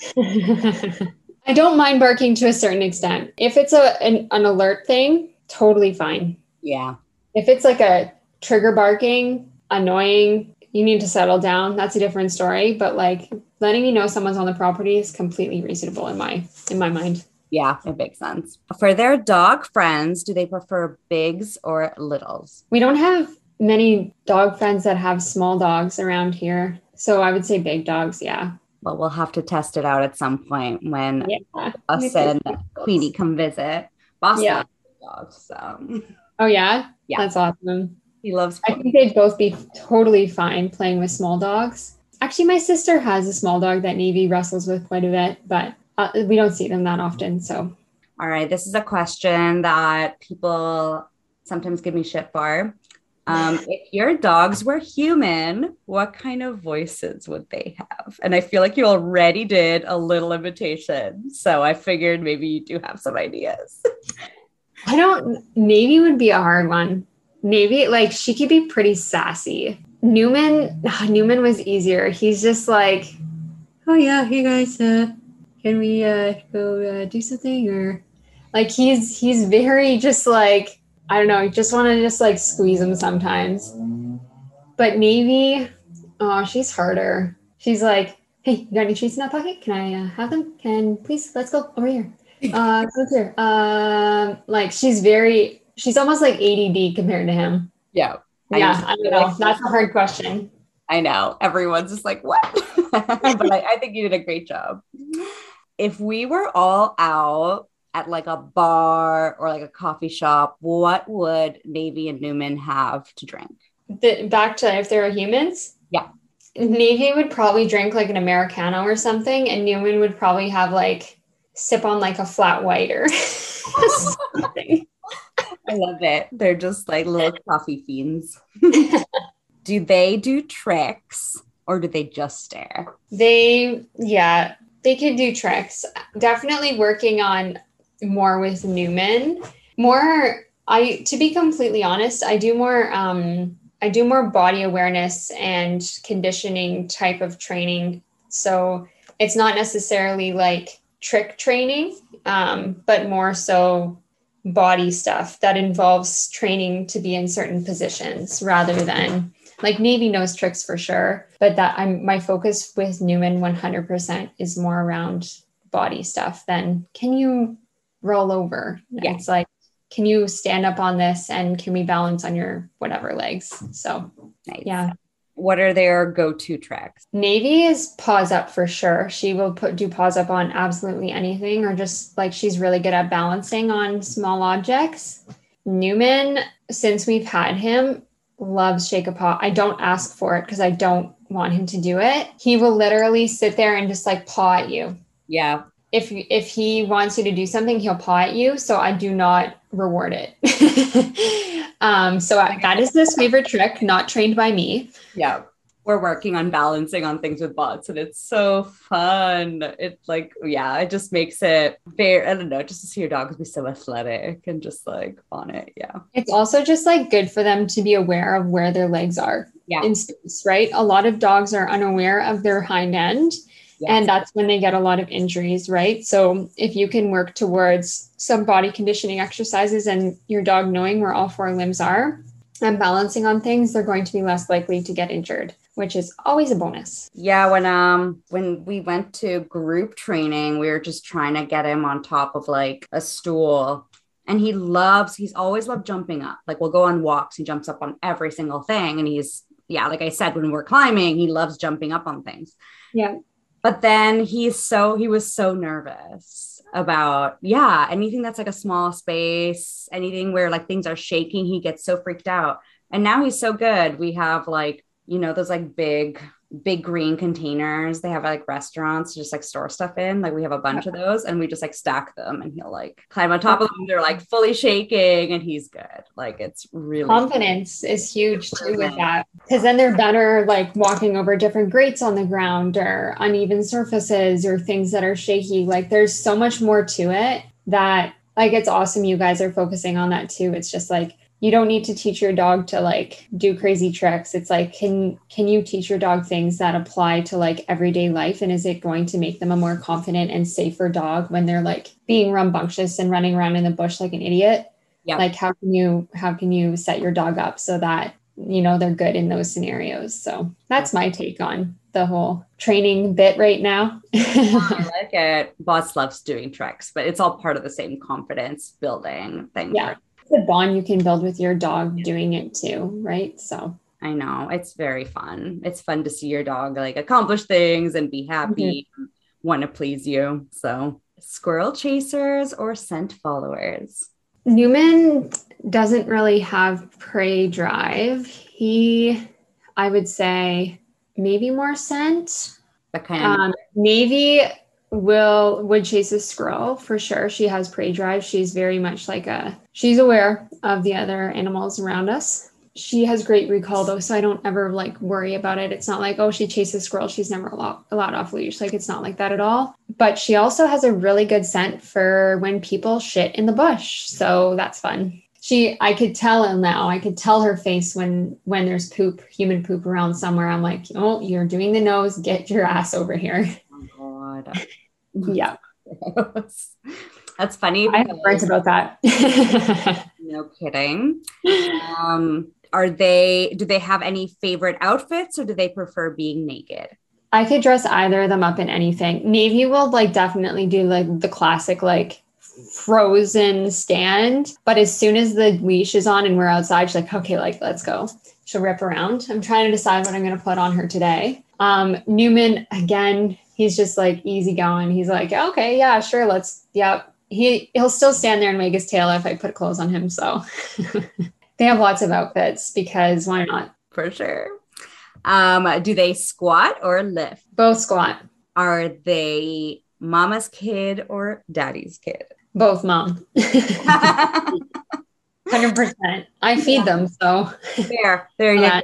I don't mind barking to a certain extent. If it's an alert thing, totally fine. Yeah. If it's like a trigger barking, annoying, you need to settle down. That's a different story. But like letting me know someone's on the property is completely reasonable in my mind. Yeah, it makes sense. For their dog friends, do they prefer bigs or littles? We don't have many dog friends that have small dogs around here. So I would say big dogs. Yeah. Well, we'll have to test it out at some point when Yeah. us and Queenie come visit. Boss Yeah. loves dogs, so Oh, yeah. yeah, That's awesome. he loves I think they'd both be totally fine playing with small dogs. Actually, my sister has a small dog that Navy wrestles with quite a bit, but we don't see them that often. So, All right, this is a question that people sometimes give me shit for. If your dogs were human, what kind of voices would they have? And I feel like you already did a little imitation, so I figured maybe you do have some ideas. Navy would be a hard one. Navy, like, she could be pretty sassy. Newman was easier. He's just like, oh yeah, hey guys, can we go do something? Or like he's very just like, I don't know, you just want to just like squeeze him sometimes. But Navy, oh, she's harder. She's like, hey, you got any treats in that pocket? Can I have them? Please, let's go over here. Go here. Like she's almost like ADD compared to him. Yeah. Yeah, I don't know. That's a hard question. I know. Everyone's just like, what? But I think you did a great job. If we were all out at like a bar or like a coffee shop, what would Navy and Newman have to drink? Back to if there are humans? Yeah. Navy would probably drink like an Americano or something, and Newman would probably have like sip on like a flat white or something. I love it. They're just like little coffee fiends. Do they do tricks or do they just stare? They could do tricks. Definitely working on more with Newman. To be completely honest, I do more body awareness and conditioning type of training. So it's not necessarily like trick training, but more so body stuff that involves training to be in certain positions rather than like Navy knows tricks for sure, but my focus with Newman 100% is more around body stuff than can you roll over? Yeah. It's like, can you stand up on this and can we balance on your whatever legs? So Nice. Yeah. What are their go-to tricks? Navy is paws up for sure. She will do paws up on absolutely anything, or just like she's really good at balancing on small objects. Newman, since we've had him, loves shake a paw. I don't ask for it because I don't want him to do it. He will literally sit there and just like paw at you. Yeah. If he wants you to do something, he'll paw at you. So I do not reward it. That is his favorite trick, not trained by me. Yeah. We're working on balancing on things with bots and it's so fun. It's like, yeah, it just makes it very, I don't know, just to see your dogs be so athletic and just like on it. Yeah. It's also just like good for them to be aware of where their legs are in space, right? A lot of dogs are unaware of their hind end. Yes. And that's when they get a lot of injuries, right? So if you can work towards some body conditioning exercises and your dog knowing where all four limbs are and balancing on things, they're going to be less likely to get injured, which is always a bonus. Yeah, when we went to group training, we were just trying to get him on top of like a stool. And he's always loved jumping up. Like we'll go on walks, he jumps up on every single thing. And like I said, when we're climbing, he loves jumping up on things. Yeah. But then he was so nervous about, anything that's like a small space, anything where like things are shaking, he gets so freaked out. And now he's so good. We have like, those like big green containers. They have like restaurants to just like store stuff in. Like we have a bunch of those and we just like stack them and he'll like climb on top of them. They're like fully shaking and he's good. Like it's really confidence is huge too with that. Because then they're better like walking over different grates on the ground or uneven surfaces or things that are shaky. Like there's so much more to it that like it's awesome you guys are focusing on that too. It's just like you don't need to teach your dog to like do crazy tricks. It's like, can you teach your dog things that apply to like everyday life? And is it going to make them a more confident and safer dog when they're like being rambunctious and running around in the bush like an idiot? Yeah. Like how can you set your dog up so that, they're good in those scenarios? So that's my take on the whole training bit right now. I like it. Boss loves doing tricks, but it's all part of the same confidence building thing. Yeah. The bond you can build with your dog doing it too, right? So I know. It's very fun. It's fun to see your dog like accomplish things and be happy, want to please you. So, squirrel chasers or scent followers? Newman doesn't really have prey drive. I would say maybe more scent. That kind of Navy would chase a squirrel for sure. She has prey drive. She's very much she's aware of the other animals around us. She has great recall though, so I don't ever like worry about it. It's not like, oh, she chases squirrel, she's never allowed off leash. Like, it's not like that at all. But she also has a really good scent for when people shit in the bush. So that's fun. I could tell now. I could tell her face when there's human poop around somewhere. I'm like, oh, you're doing the nose. Get your ass over here. Oh God. Yeah. That's funny. I have words about that. No kidding. Do they have any favorite outfits, or do they prefer being naked? I could dress either of them up in anything. Navy will like definitely do like the classic like frozen stand, but as soon as the leash is on and we're outside, she's like, okay, like let's go. She'll rip around. I'm trying to decide what I'm going to put on her today. Newman, again, he's just like easygoing. He's like, okay, yeah, sure, he'll still stand there and wag his tail if I put clothes on him. So they have lots of outfits because why not? For sure. Do they squat or lift? Both squat. Are they mama's kid or daddy's kid? Both, mom. 100%. I feed them, so. There you go.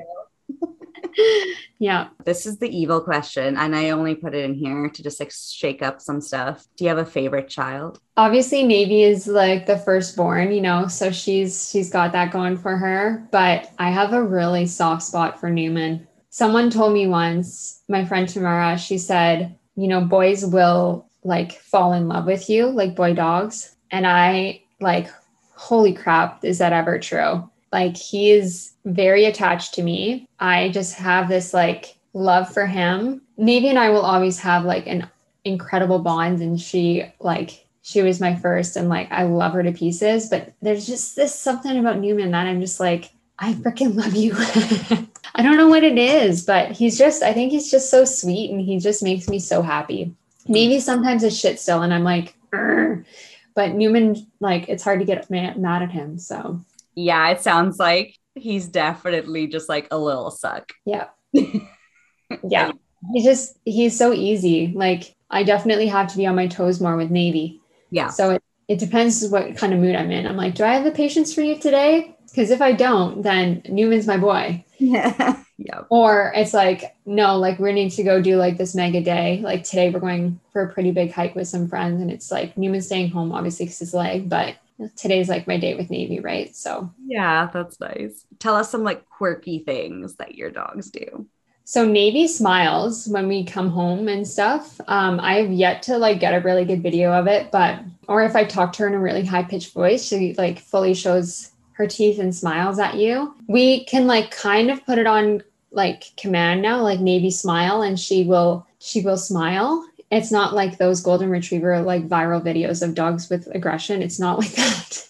Yeah. This is the evil question, and I only put it in here to just like shake up some stuff. Do you have a favorite child? Obviously, Navy is like the firstborn, so she's got that going for her. But I have a really soft spot for Newman. Someone told me once, my friend Tamara, she said, boys will like fall in love with you, like boy dogs. And I like, holy crap, is that ever true? Like, he is very attached to me. I just have this like love for him. Navy and I will always have like an incredible bond. And she was my first, and like, I love her to pieces, but there's just this something about Newman that I'm just like, I freaking love you. I don't know what it is, but I think he's just so sweet, and he just makes me so happy. Navy sometimes is shit still, and I'm like, "Urgh." But Newman, like, it's hard to get mad at him. So yeah, it sounds like he's definitely just like a little suck. Yeah. Yeah. He's so easy. Like, I definitely have to be on my toes more with Navy. Yeah. So it depends what kind of mood I'm in. I'm like, do I have the patience for you today? Because if I don't, then Newman's my boy. Yeah. Yeah. Or it's like, no, like, we need to go do like this mega day. Like, today we're going for a pretty big hike with some friends, and it's like Newman's staying home, obviously, because his leg, but today's like my date with Navy, right? So yeah, that's nice. Tell us some like quirky things that your dogs do. So Navy smiles when we come home and stuff. I have yet to like get a really good video of it, or if I talk to her in a really high pitched voice, she like fully shows her teeth and smiles at you. We can like kind of put it on like command now, like Navy smile, and she will smile. It's not like those golden retriever like viral videos of dogs with aggression. It's not like that.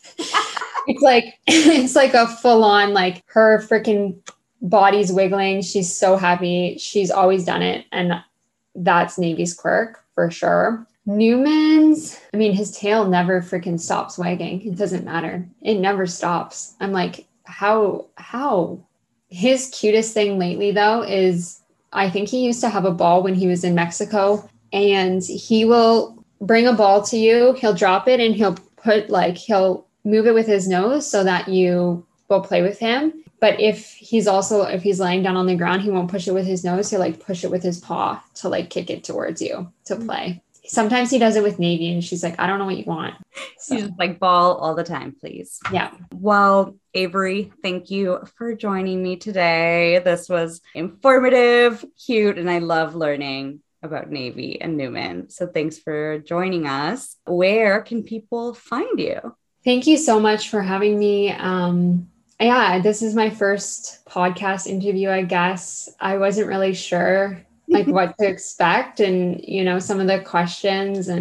It's like a full on like her freaking body's wiggling. She's so happy. She's always done it, and that's Navy's quirk for sure. Newman's, I mean, his tail never freaking stops wagging. It doesn't matter. It never stops. I'm like, how? His cutest thing lately though is, I think he used to have a ball when he was in Mexico, and he will bring a ball to you. He'll drop it and he'll move it with his nose so that you will play with him. But if he's laying down on the ground, he won't push it with his nose. He'll like push it with his paw to like kick it towards you to play. Sometimes he does it with Navy, and she's like, I don't know what you want. So. She's like, ball all the time, please. Yeah. Well, Avery, thank you for joining me today. This was informative, cute, and I love learning about Navy and Newman. So thanks for joining us. Where can people find you? Thank you so much for having me. Yeah, this is my first podcast interview, I guess. I wasn't really sure like what to expect, and some of the questions, and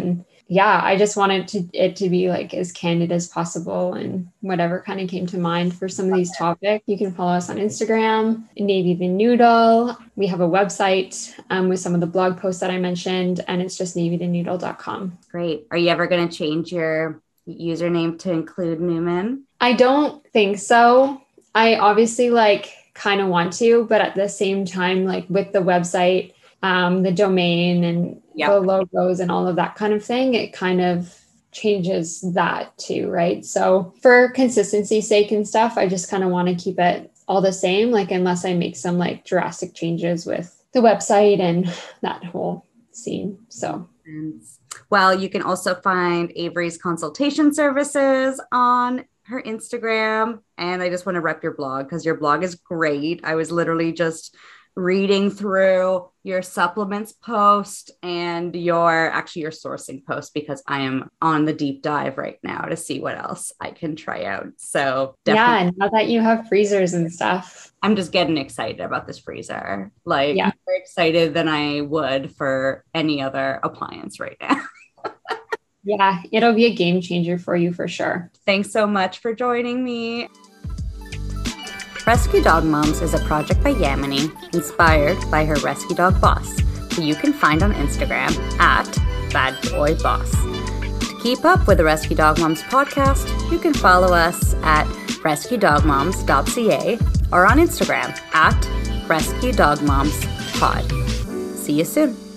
yeah, I just wanted it to be like as candid as possible, and whatever kind of came to mind for some of these topics. You can follow us on Instagram, Navy the Noodle. We have a website with some of the blog posts that I mentioned, and it's just navythenoodle.com. Great. Are you ever going to change your username to include Newman? I don't think so. I obviously kind of want to, but at the same time, with the website, the domain and the logos and all of that kind of thing, it kind of changes that too, right? So for consistency's sake and stuff, I just kind of want to keep it all the same, unless I make some drastic changes with the website and that whole scene. So well, you can also find Avery's consultation services on her Instagram. And I just want to rep your blog because your blog is great. I was literally just reading through your supplements post and your sourcing post, because I am on the deep dive right now to see what else I can try out. So yeah, now that you have freezers and stuff, I'm just getting excited about this freezer. More excited than I would for any other appliance right now. Yeah, it'll be a game changer for you for sure. Thanks so much for joining me. Rescue Dog Moms is a project by Yamini, inspired by her rescue dog boss, who you can find on Instagram at badboyboss. To keep up with the Rescue Dog Moms podcast, you can follow us at rescuedogmoms.ca or on Instagram at rescuedogmomspod. See you soon.